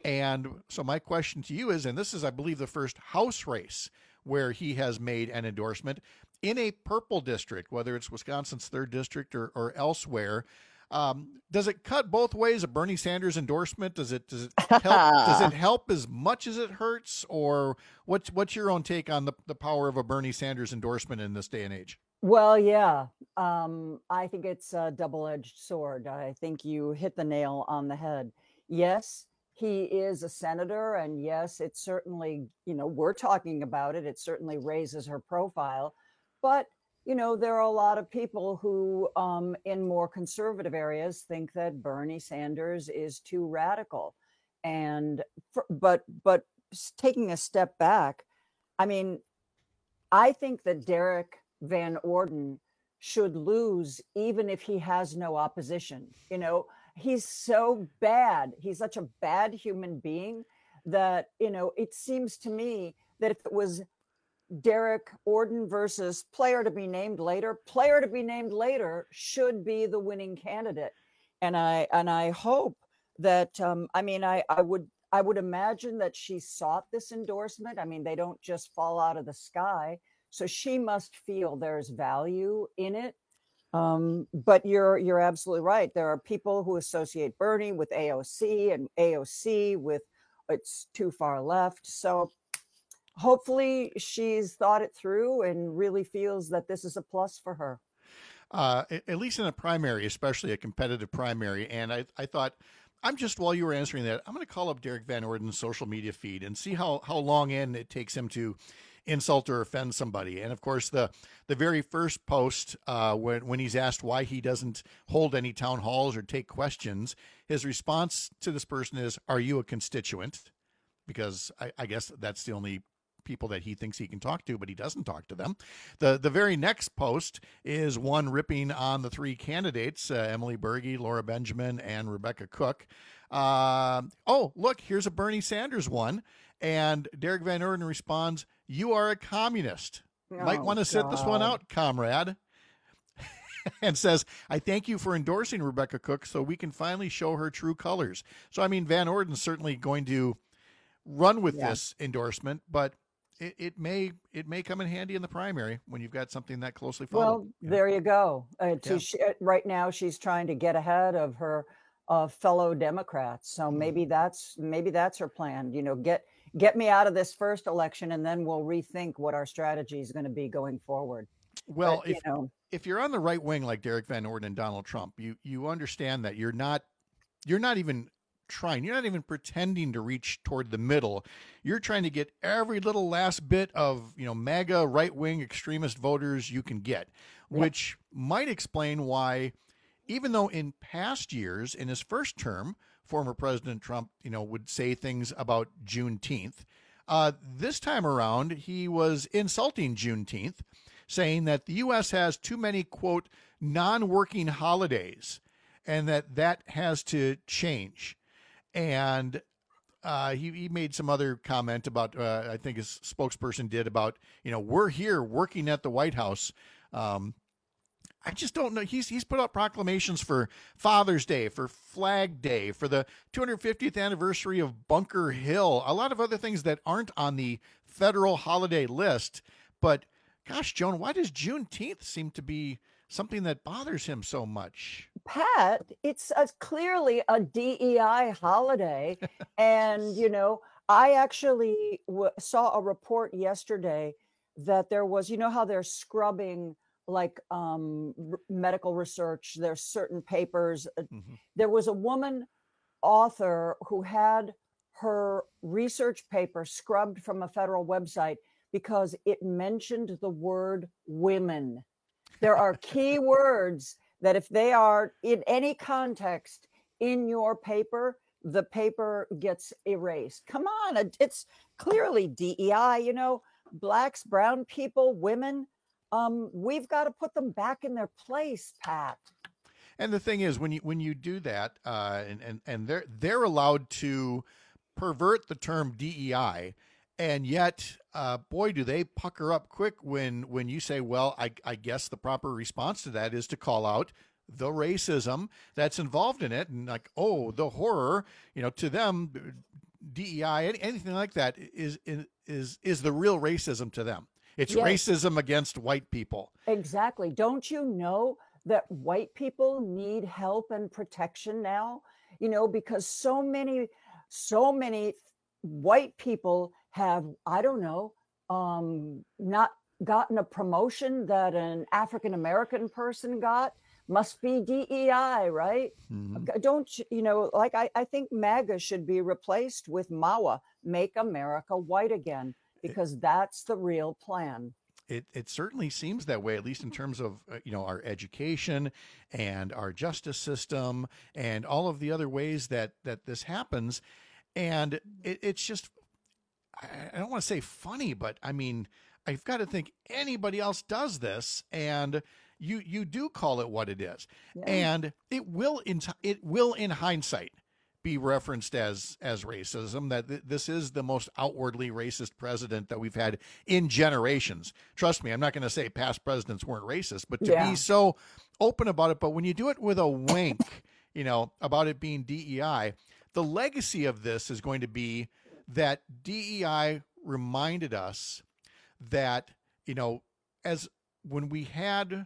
And so my question to you is, and this is, I believe, the first House race where he has made an endorsement in a purple district, whether it's Wisconsin's third district or, or elsewhere. Um, does it cut both ways? A Bernie Sanders endorsement? Does it does it help? Does it help as much as it hurts? Or what's what's your own take on the, the power of a Bernie Sanders endorsement in this day and age? Well, yeah, um, I think it's a double-edged sword. I think you hit the nail on the head. Yes, he is a senator, and yes, it certainly, you know, we're talking about it. It certainly raises her profile, but you know, there are a lot of people who, um, in more conservative areas, think that Bernie Sanders is too radical. And, for, but, but taking a step back, I mean, I think that Derek Van Orden should lose even if he has no opposition. You know, he's so bad. He's such a bad human being that, you know, it seems to me that if it was Derek Orden versus player to be named later, player to be named later should be the winning candidate. And I and I hope that um, I mean I I would I would imagine that she sought this endorsement. I mean, they don't just fall out of the sky. So she must feel there's value in it. Um, but you're you're absolutely right. There are people who associate Bernie with A O C and A O C with it's too far left. So hopefully she's thought it through and really feels that this is a plus for her. uh, at at least in a primary, especially a competitive primary. And I, I thought, I'm just, while you were answering that, I'm going to call up Derek Van Orden's social media feed and see how, how long in it takes him to insult or offend somebody. And of course, the the very first post, uh, when, when he's asked why he doesn't hold any town halls or take questions, his response to this person is, "Are you a constituent?" Because I, I guess that's the only people that he thinks he can talk to, but he doesn't talk to them. The the very next post is one ripping on the three candidates, uh, Emily Berge, Laura Benjamin, and Rebecca Cook. Uh, oh, look, here's a Bernie Sanders one. And Derek Van Orden responds, "You are a communist." Oh, Might want to sit this one God. out, comrade. And says, "I thank you for endorsing Rebecca Cook so we can finally show her true colors." So, I mean, Van Orden's certainly going to run with Yeah. this endorsement, but it, it may it may come in handy in the primary when you've got something that closely followed. Well, there you go. Uh, to Yeah. sh- uh, right now, she's trying to get ahead of her uh, fellow Democrats. So maybe that's maybe that's her plan. You know, get get me out of this first election, and then we'll rethink what our strategy is going to be going forward. Well, But, you if know, if you're on the right wing like Derek Van Orden and Donald Trump, you you understand that you're not you're not even trying, you're not even pretending to reach toward the middle. You're trying to get every little last bit of, you know, MAGA right wing extremist voters you can get, Yeah. which might explain why, even though in past years, in his first term, former President Trump, you know, would say things about Juneteenth. Uh, this time around, he was insulting Juneteenth, saying that the U S has too many, quote, non-working holidays, and that that has to change. And uh, he, he made some other comment about, uh, I think his spokesperson did, about, you know, we're here working at the White House. Um, I just don't know. He's he's put out proclamations for Father's Day, for Flag Day, for the two hundred fiftieth anniversary of Bunker Hill, a lot of other things that aren't on the federal holiday list. But gosh, Joan, why does Juneteenth seem to be something that bothers him so much? Pat, it's a, clearly a D E I holiday. And, you know, I actually w- saw a report yesterday that there was, you know, how they're scrubbing like um, r- medical research, there's certain papers. uh, There was a woman author who had her research paper scrubbed from a federal website because it mentioned the word women. There are key words that if they are in any context in your paper, the paper gets erased. Come on, it- it's clearly D E I, you know, blacks, brown people, women. Um, we've got to put them back in their place, Pat. And the thing is, when you when you do that, uh, and and and they're they're allowed to pervert the term D E I, and yet, uh, boy, do they pucker up quick when when you say, well, I, I guess the proper response to that is to call out the racism that's involved in it, and like, oh, the horror, you know, to them, D E I, any- anything like that is is is the real racism to them. It's Yes. racism against white people. Exactly. Don't you know that white people need help and protection now? You know, because so many, so many white people have, I don't know, um, not gotten a promotion that an African American person got. Must be D E I, right? Don't you, you know, like I, I think MAGA should be replaced with MAWA, Make America White Again, because that's the real plan. It it certainly seems that way, at least in terms of uh, you know, our education and our justice system and all of the other ways that that this happens. And it, it's just, I I don't want to say funny, but I mean, I've got to think anybody else does this, and you you do call it what it is, Yeah. and it will in t- it will in hindsight be referenced as as racism, that th- this is the most outwardly racist president that we've had in generations. Trust me, I'm not going to say past presidents weren't racist, but to Yeah. be so open about it, but when you do it with a wink, you know, about it being D E I, the legacy of this is going to be that D E I reminded us that, you know, as when we had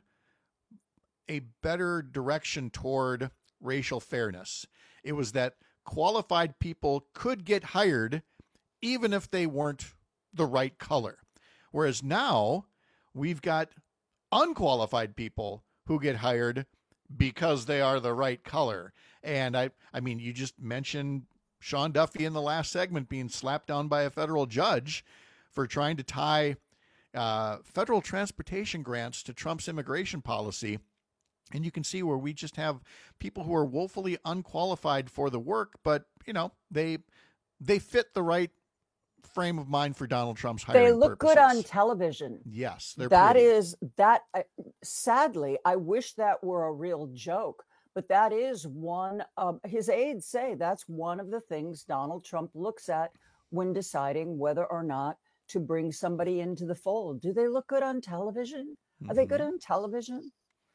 a better direction toward racial fairness, it was that qualified people could get hired even if they weren't the right color. Whereas now we've got unqualified people who get hired because they are the right color. And I, I mean, you just mentioned Sean Duffy in the last segment being slapped down by a federal judge for trying to tie uh, federal transportation grants to Trump's immigration policy. And you can see where we just have people who are woefully unqualified for the work, but, you know, they they fit the right frame of mind for Donald Trump's hiring They look purposes. good on television. Yes, they're That pretty. is that. Uh, sadly, I wish that were a real joke, but that is one of his aides say that's one of the things Donald Trump looks at when deciding whether or not to bring somebody into the fold. Do they look good on television? Are they good on television?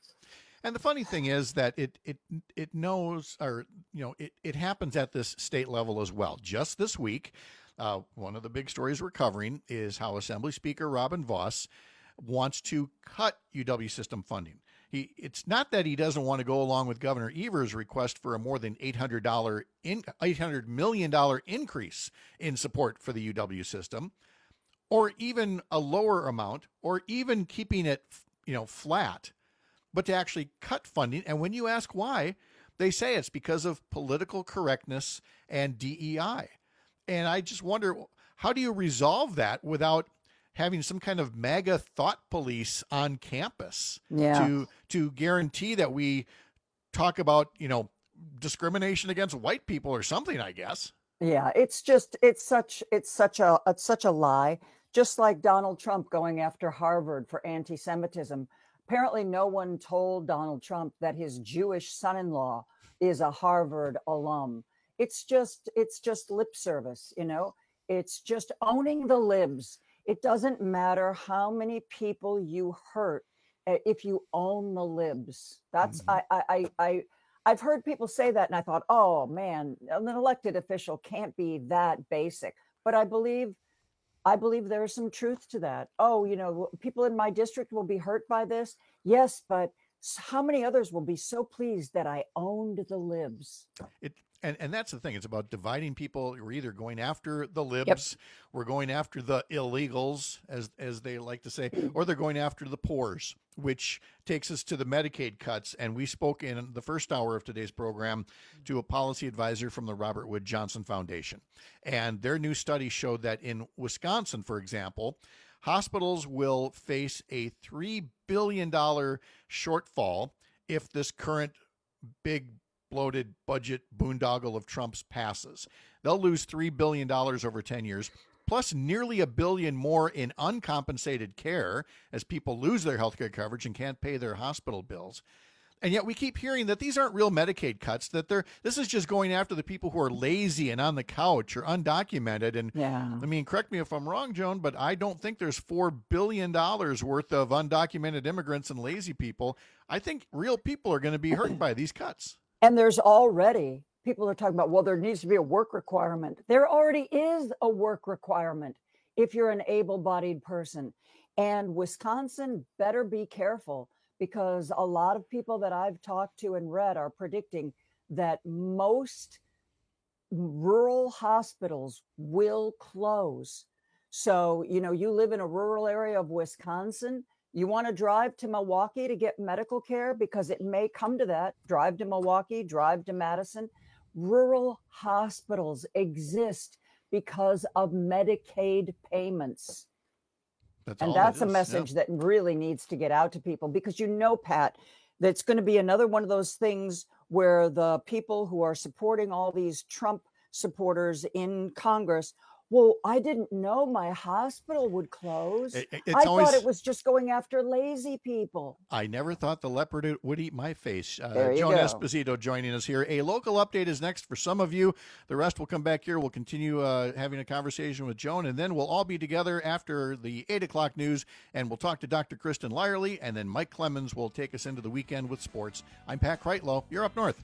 And the funny thing is that it it it knows, or you know, it, it happens at this state level as well. Just this week, uh, one of the big stories we're covering is how Assembly Speaker Robin Vos wants to cut U W system funding. He it's not that he doesn't want to go along with Governor Evers' request for a more than eight hundred dollars in eight hundred million dollars increase in support for the U W system, or even a lower amount, or even keeping it, you know, flat, but to actually cut funding. And when you ask why, they say it's because of political correctness and D E I. And I just wonder, how do you resolve that without having some kind of MAGA thought police on campus Yeah. to to guarantee that we talk about, you know, discrimination against white people or something, I guess. Yeah, it's just it's such it's such a it's such a lie. Just like Donald Trump going after Harvard for anti-Semitism. Apparently, no one told Donald Trump that his Jewish son-in-law is a Harvard alum. It's just it's just lip service, you know. It's just owning the libs. It doesn't matter how many people you hurt uh, if you own the libs. That's I I I. I I've heard people say that, and I thought, oh man, an elected official can't be that basic. But I believe, I believe there is some truth to that. Oh, you know, people in my district will be hurt by this. Yes, but how many others will be so pleased that I owned the libs? It and, and that's the thing. It's about dividing people. We're either going after the libs, we're going after the illegals, as as they like to say, or they're going after the poors, which takes us to the Medicaid cuts. And we spoke in the first hour of today's program to a policy advisor from the Robert Wood Johnson Foundation. And their new study showed that in Wisconsin, for example, hospitals will face a three billion dollars shortfall if this current big bloated budget boondoggle of Trump's passes. They'll lose three billion dollars over ten years, plus nearly a billion more in uncompensated care as people lose their health care coverage and can't pay their hospital bills. And yet we keep hearing that these aren't real Medicaid cuts, that they're this is just going after the people who are lazy and on the couch or undocumented. And yeah. I mean, correct me if I'm wrong, Joan, but I don't think there's four billion dollars worth of undocumented immigrants and lazy people. I think real people are going to be hurt by these cuts. And there's already people are talking about, well, there needs to be a work requirement. There already is a work requirement if you're an able-bodied person. And Wisconsin better be careful, because a lot of people that I've talked to and read are predicting that most rural hospitals will close. So, you know, you live in a rural area of Wisconsin, you want to drive to Milwaukee to get medical care, because it may come to that. Drive to Milwaukee, drive to Madison. Rural hospitals exist because of Medicaid payments. That's and all that's it a is, message yeah. that really needs to get out to people, because you know, Pat, that's going to be another one of those things where the people who are supporting all these Trump supporters in Congress, well, I didn't know my hospital would close. It- it's I always- thought it was just going after lazy people. I never thought the leopard would eat my face. Uh, There you Joan go. Esposito joining us here. A local update is next for some of you. The rest will come back here. We'll continue uh, having a conversation with Joan, and then we'll all be together after the eight o'clock news, and we'll talk to Doctor Kristen Lyerly, and then Mike Clemens will take us into the weekend with sports. I'm Pat Kreitlow. You're up north.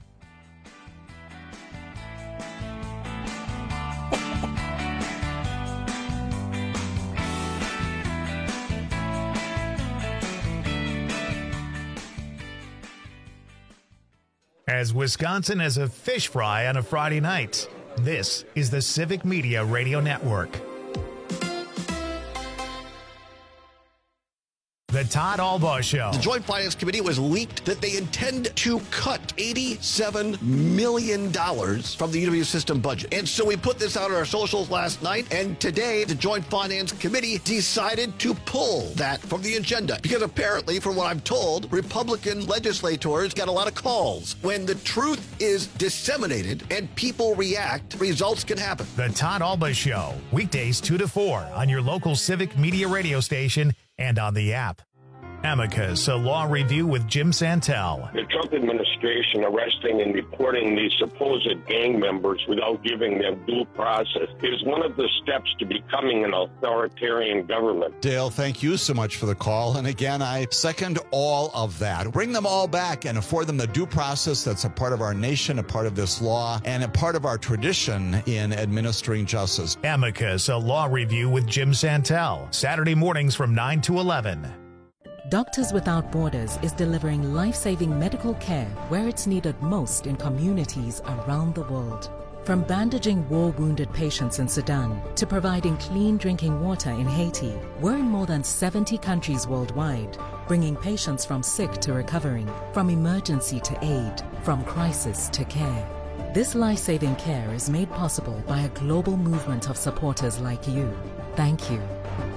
As Wisconsin has a fish fry on a Friday night, this is the Civic Media Radio Network. The Todd Albaugh Show. The Joint Finance Committee was leaked that they intend to cut eighty-seven million dollars from the U W system budget. And so we put this out on our socials last night, and today the Joint Finance Committee decided to pull that from the agenda. Because apparently, from what I'm told, Republican legislators got a lot of calls. When the truth is disseminated and people react, results can happen. The Todd Albaugh Show, weekdays two to four on your local Civic Media radio station and on the app. Amicus, a law review with Jim Santel. The Trump administration arresting and deporting these supposed gang members without giving them due process is one of the steps to becoming an authoritarian government. Dale, thank you so much for the call. And again, I second all of that. Bring them all back and afford them the due process that's a part of our nation, a part of this law, and a part of our tradition in administering justice. Amicus, a law review with Jim Santel. Saturday mornings from nine to eleven. Doctors Without Borders is delivering life-saving medical care where it's needed most in communities around the world. From bandaging war-wounded patients in Sudan to providing clean drinking water in Haiti, we're in more than seventy countries worldwide, bringing patients from sick to recovering, from emergency to aid, from crisis to care. This life-saving care is made possible by a global movement of supporters like you. Thank you.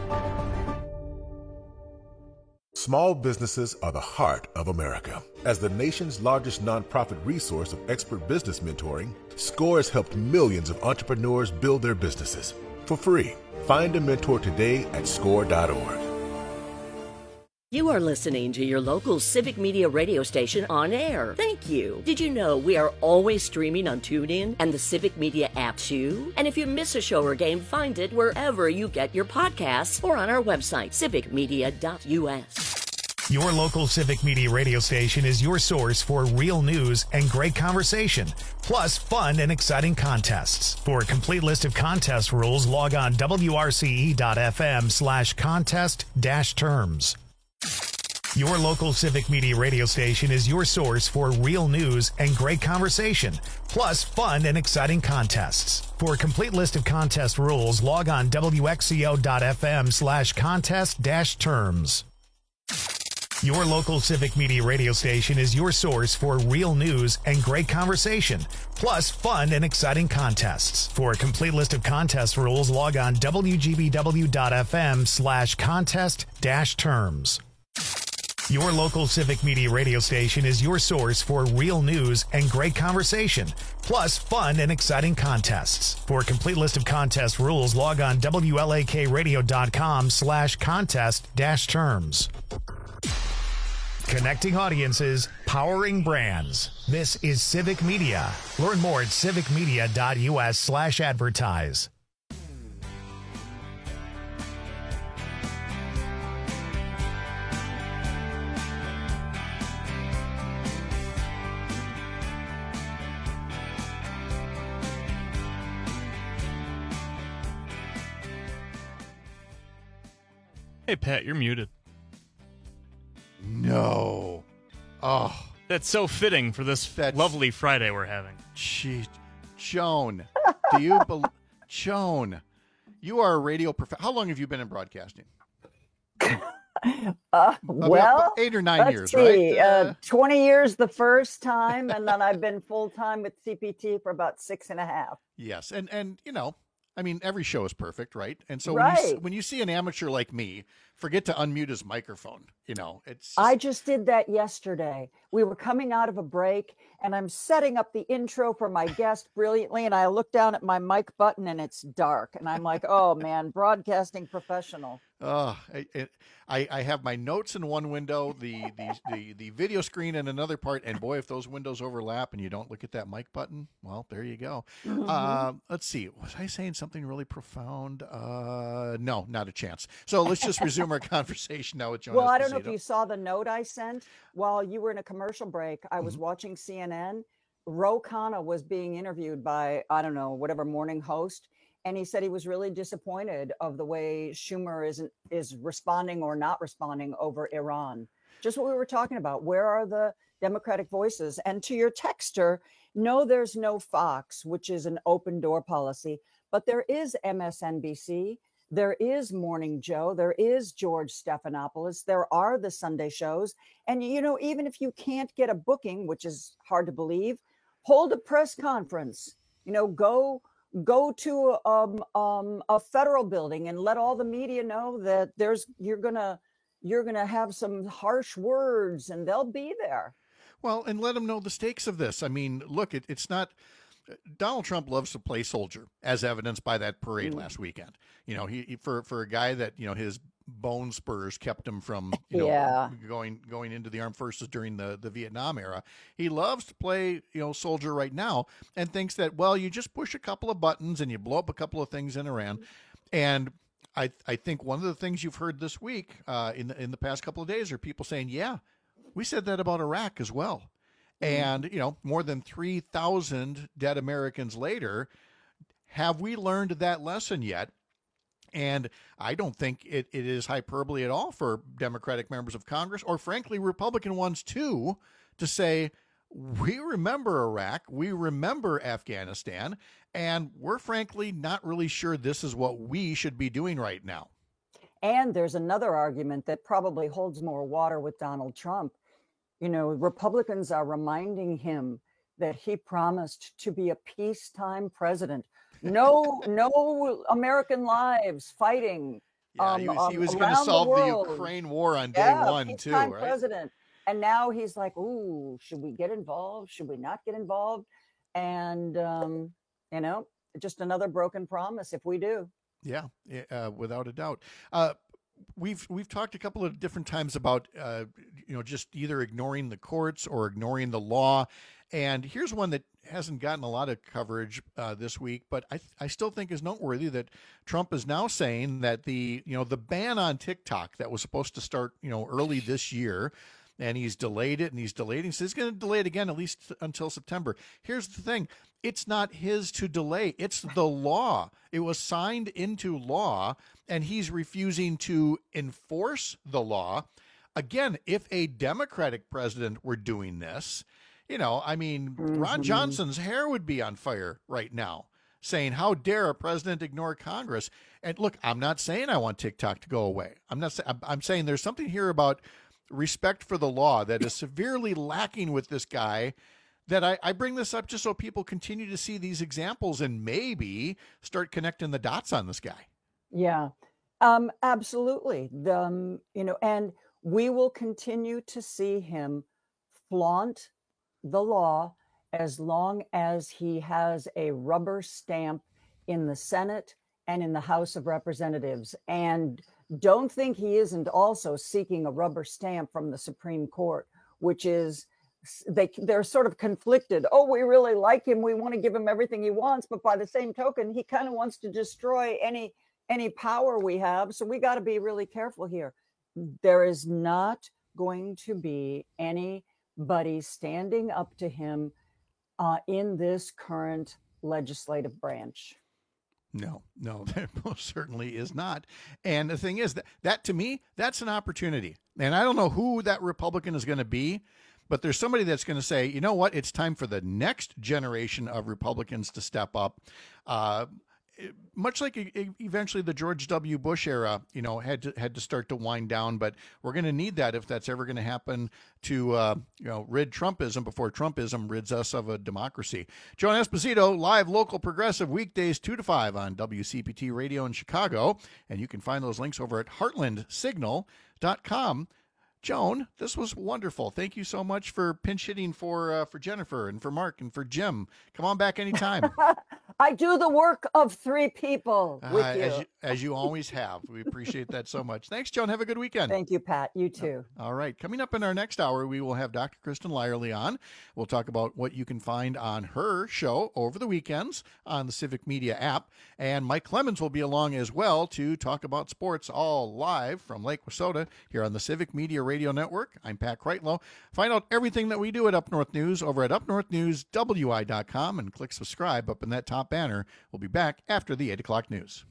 Small businesses are the heart of America. As the nation's largest nonprofit resource of expert business mentoring, SCORE has helped millions of entrepreneurs build their businesses for free. Find a mentor today at score dot org. You are listening to your local Civic Media radio station on air. Thank you. Did you know we are always streaming on TuneIn and the Civic Media app too? And if you miss a show or game, find it wherever you get your podcasts or on our website, civic media dot u s. Your local Civic Media radio station is your source for real news and great conversation, plus fun and exciting contests. For a complete list of contest rules, log on w r c e dot f m slash contest dash terms. Your local Civic Media radio station is your source for real news and great conversation, plus fun and exciting contests. For a complete list of contest rules, log on w x c o dot f m slash contest dash terms. Your local Civic Media radio station is your source for real news and great conversation, plus fun and exciting contests. For a complete list of contest rules, log on w g b w dot f m slash contest dash terms. Your local Civic Media radio station is your source for real news and great conversation, plus fun and exciting contests. For a complete list of contest rules, log on w l a k radio dot com slash contest dash terms. Connecting audiences, powering brands. This is Civic Media. Learn more at civic media dot u s slash advertise. Hey, Pat, you're muted. No. Oh. That's so fitting for this That's, lovely Friday we're having. Gee, Joan, do you believe... Joan, you are a radio prof... How long have you been in broadcasting? Uh, well, eight or nine let's years, see, right? Uh, twenty years the first time, and then I've been full-time with C P T for about six and a half. Yes, and, and you know, I mean, every show is perfect, right? And so right. when, you, when you see an amateur like me forget to unmute his microphone, you know, it's... I just did that yesterday. We were coming out of a break, and I'm setting up the intro for my guest brilliantly, and I look down at my mic button, and it's dark. And I'm like, oh, man, broadcasting professional. Oh, I, I, I have my notes in one window, the, the, the, the video screen in another part, and boy, if those windows overlap and you don't look at that mic button, well, there you go. Mm-hmm. Uh, let's see. Was I saying something really profound? Uh, no, not a chance. So let's just resume our conversation now with Joan. Well, I don't know if you saw the note I sent while you were in a commercial break. I was mm-hmm. watching C N N. Ro Khanna was being interviewed by, I don't know, whatever morning host. And he said he was really disappointed of the way Schumer isn't is responding or not responding over Iran. Just what we were talking about. Where are the Democratic voices? And to your texter, no, there's no Fox, which is an open door policy, but there is M S N B C. there is Morning Joe, there is George Stephanopoulos, there are the Sunday shows. And, you know, even if you can't get a booking, which is hard to believe, hold a press conference, you know, go go to um, um, a federal building and let all the media know that there's you're gonna you're gonna have some harsh words, and they'll be there. Well, and let them know the stakes of this. I mean, look, it, it's not. Donald Trump loves to play soldier, as evidenced by that parade mm. last weekend. You know, he, he for for a guy that, you know, his bone spurs kept him from, you know, yeah. going going into the armed forces during the, the Vietnam era. He loves to play, you know, soldier right now, and thinks that, well, you just push a couple of buttons and you blow up a couple of things in Iran. And I I think one of the things you've heard this week uh, in the, in the past couple of days are people saying, yeah, we said that about Iraq as well. And, you know, more than three thousand dead Americans later, have we learned that lesson yet? And I don't think it, it is hyperbole at all for Democratic members of Congress, or frankly, Republican ones too, to say, we remember Iraq, we remember Afghanistan, and we're frankly not really sure this is what we should be doing right now. And there's another argument that probably holds more water with Donald Trump. You know, Republicans are reminding him that he promised to be a peacetime president. No, no American lives fighting. Yeah, um, he was, he was um, going to solve the, the Ukraine war on day yeah, one, too, peacetime right? president. And now he's like, ooh, should we get involved? Should we not get involved? And, um, you know, just another broken promise if we do. Yeah, uh, without a doubt. Uh, we've we've talked a couple of different times about, uh, you know, just either ignoring the courts or ignoring the law. And here's one that hasn't gotten a lot of coverage uh, this week, but I I still think is noteworthy that Trump is now saying that the, you know, the ban on TikTok that was supposed to start, you know, early this year, and he's delayed it and he's delayed it. So he's going to delay it again, at least until September. Here's the thing. It's not his to delay. It's the law. It was signed into law, and he's refusing to enforce the law. Again, if a Democratic president were doing this, you know, I mean, mm-hmm. Ron Johnson's hair would be on fire right now, saying, how dare a president ignore Congress? And look, I'm not saying I want TikTok to go away. I'm not saying, I'm saying there's something here about respect for the law that is severely lacking with this guy, that I, I bring this up just so people continue to see these examples and maybe start connecting the dots on this guy. Yeah, um, absolutely. The, um, you know, and we will continue to see him flaunt the law as long as he has a rubber stamp in the Senate and in the House of Representatives. And don't think he isn't also seeking a rubber stamp from the Supreme Court, which is they they're sort of conflicted. Oh, we really like him. We want to give him everything he wants. But by the same token, he kind of wants to destroy any any power we have. So we got to be really careful here. There is not going to be anybody standing up to him uh, in this current legislative branch. No, no, there most certainly is not. And the thing is that, that to me, that's an opportunity. And I don't know who that Republican is going to be, but there's somebody that's going to say, you know what, it's time for the next generation of Republicans to step up. Uh, much like eventually the George W. Bush era, you know, had to, had to start to wind down, but we're going to need that if that's ever going to happen to, uh, you know, rid Trumpism before Trumpism rids us of a democracy. Joan Esposito, live local progressive weekdays two to five on W C P T Radio in Chicago. And you can find those links over at heartland signal dot com. Joan, this was wonderful. Thank you so much for pinch hitting for uh, for Jennifer and for Mark and for Jim. Come on back anytime. I do the work of three people with uh, you. As you. As you always have. We appreciate that so much. Thanks, Joan. Have a good weekend. Thank you, Pat. You too. All right. Coming up in our next hour, we will have Doctor Kristen Lyerly on. We'll talk about what you can find on her show over the weekends on the Civic Media app. And Mike Clemens will be along as well to talk about sports, all live from Lake Wissota here on the Civic Media Radio Network. I'm Pat Kreitlow. Find out everything that we do at Up North News over at up north news w i dot com and click subscribe up in that top banner. We'll be back after the eight o'clock news.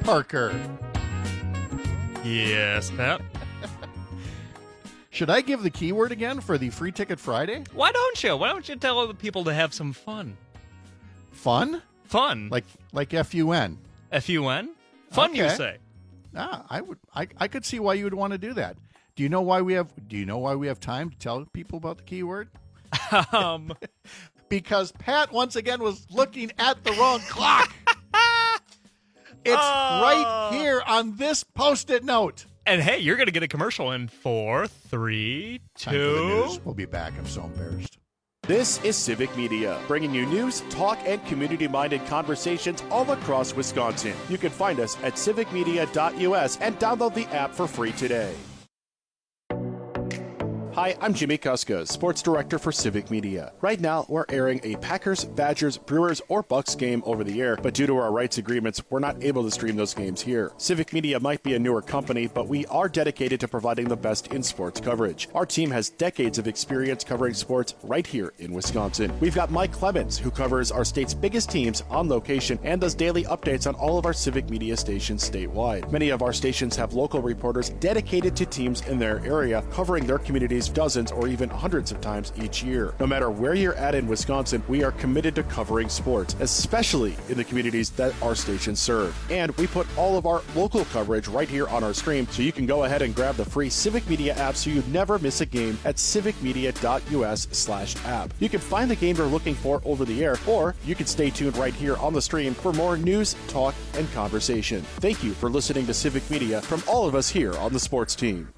Parker. Yes, Pat. Should I give the keyword again for the Free Ticket Friday? Why don't you? Why don't you tell other people to have some fun? Fun? Fun. Like like F U N. F U N? Fun, Okay. you say? Ah, I would. I, I could see why you would want to do that. Do you know why we have? Do you know why we have time to tell people about the keyword? Um, because Pat once again was looking at the wrong clock. It's Oh. right here on this Post-it note. And hey, you're going to get a commercial in four, three, Time for the two. news. We'll be back. I'm so embarrassed. This is Civic Media, bringing you news, talk, and community-minded conversations all across Wisconsin. You can find us at civic media dot U S and download the app for free today. Hi, I'm Jimmy Kuska, Sports Director for Civic Media. Right now, we're airing a Packers, Badgers, Brewers, or Bucks game over the air, but due to our rights agreements, we're not able to stream those games here. Civic Media might be a newer company, but we are dedicated to providing the best in sports coverage. Our team has decades of experience covering sports right here in Wisconsin. We've got Mike Clemens, who covers our state's biggest teams on location and does daily updates on all of our Civic Media stations statewide. Many of our stations have local reporters dedicated to teams in their area, covering their communities dozens or even hundreds of times each year. No matter where you're at in Wisconsin, we are committed to covering sports, especially in the communities that our stations serve. And we put all of our local coverage right here on our stream, so you can go ahead and grab the free Civic Media app so you never miss a game at civic media dot U S slash app. You can find the game you're looking for over the air, or you can stay tuned right here on the stream for more news, talk, and conversation. Thank you for listening to Civic Media from all of us here on the sports team.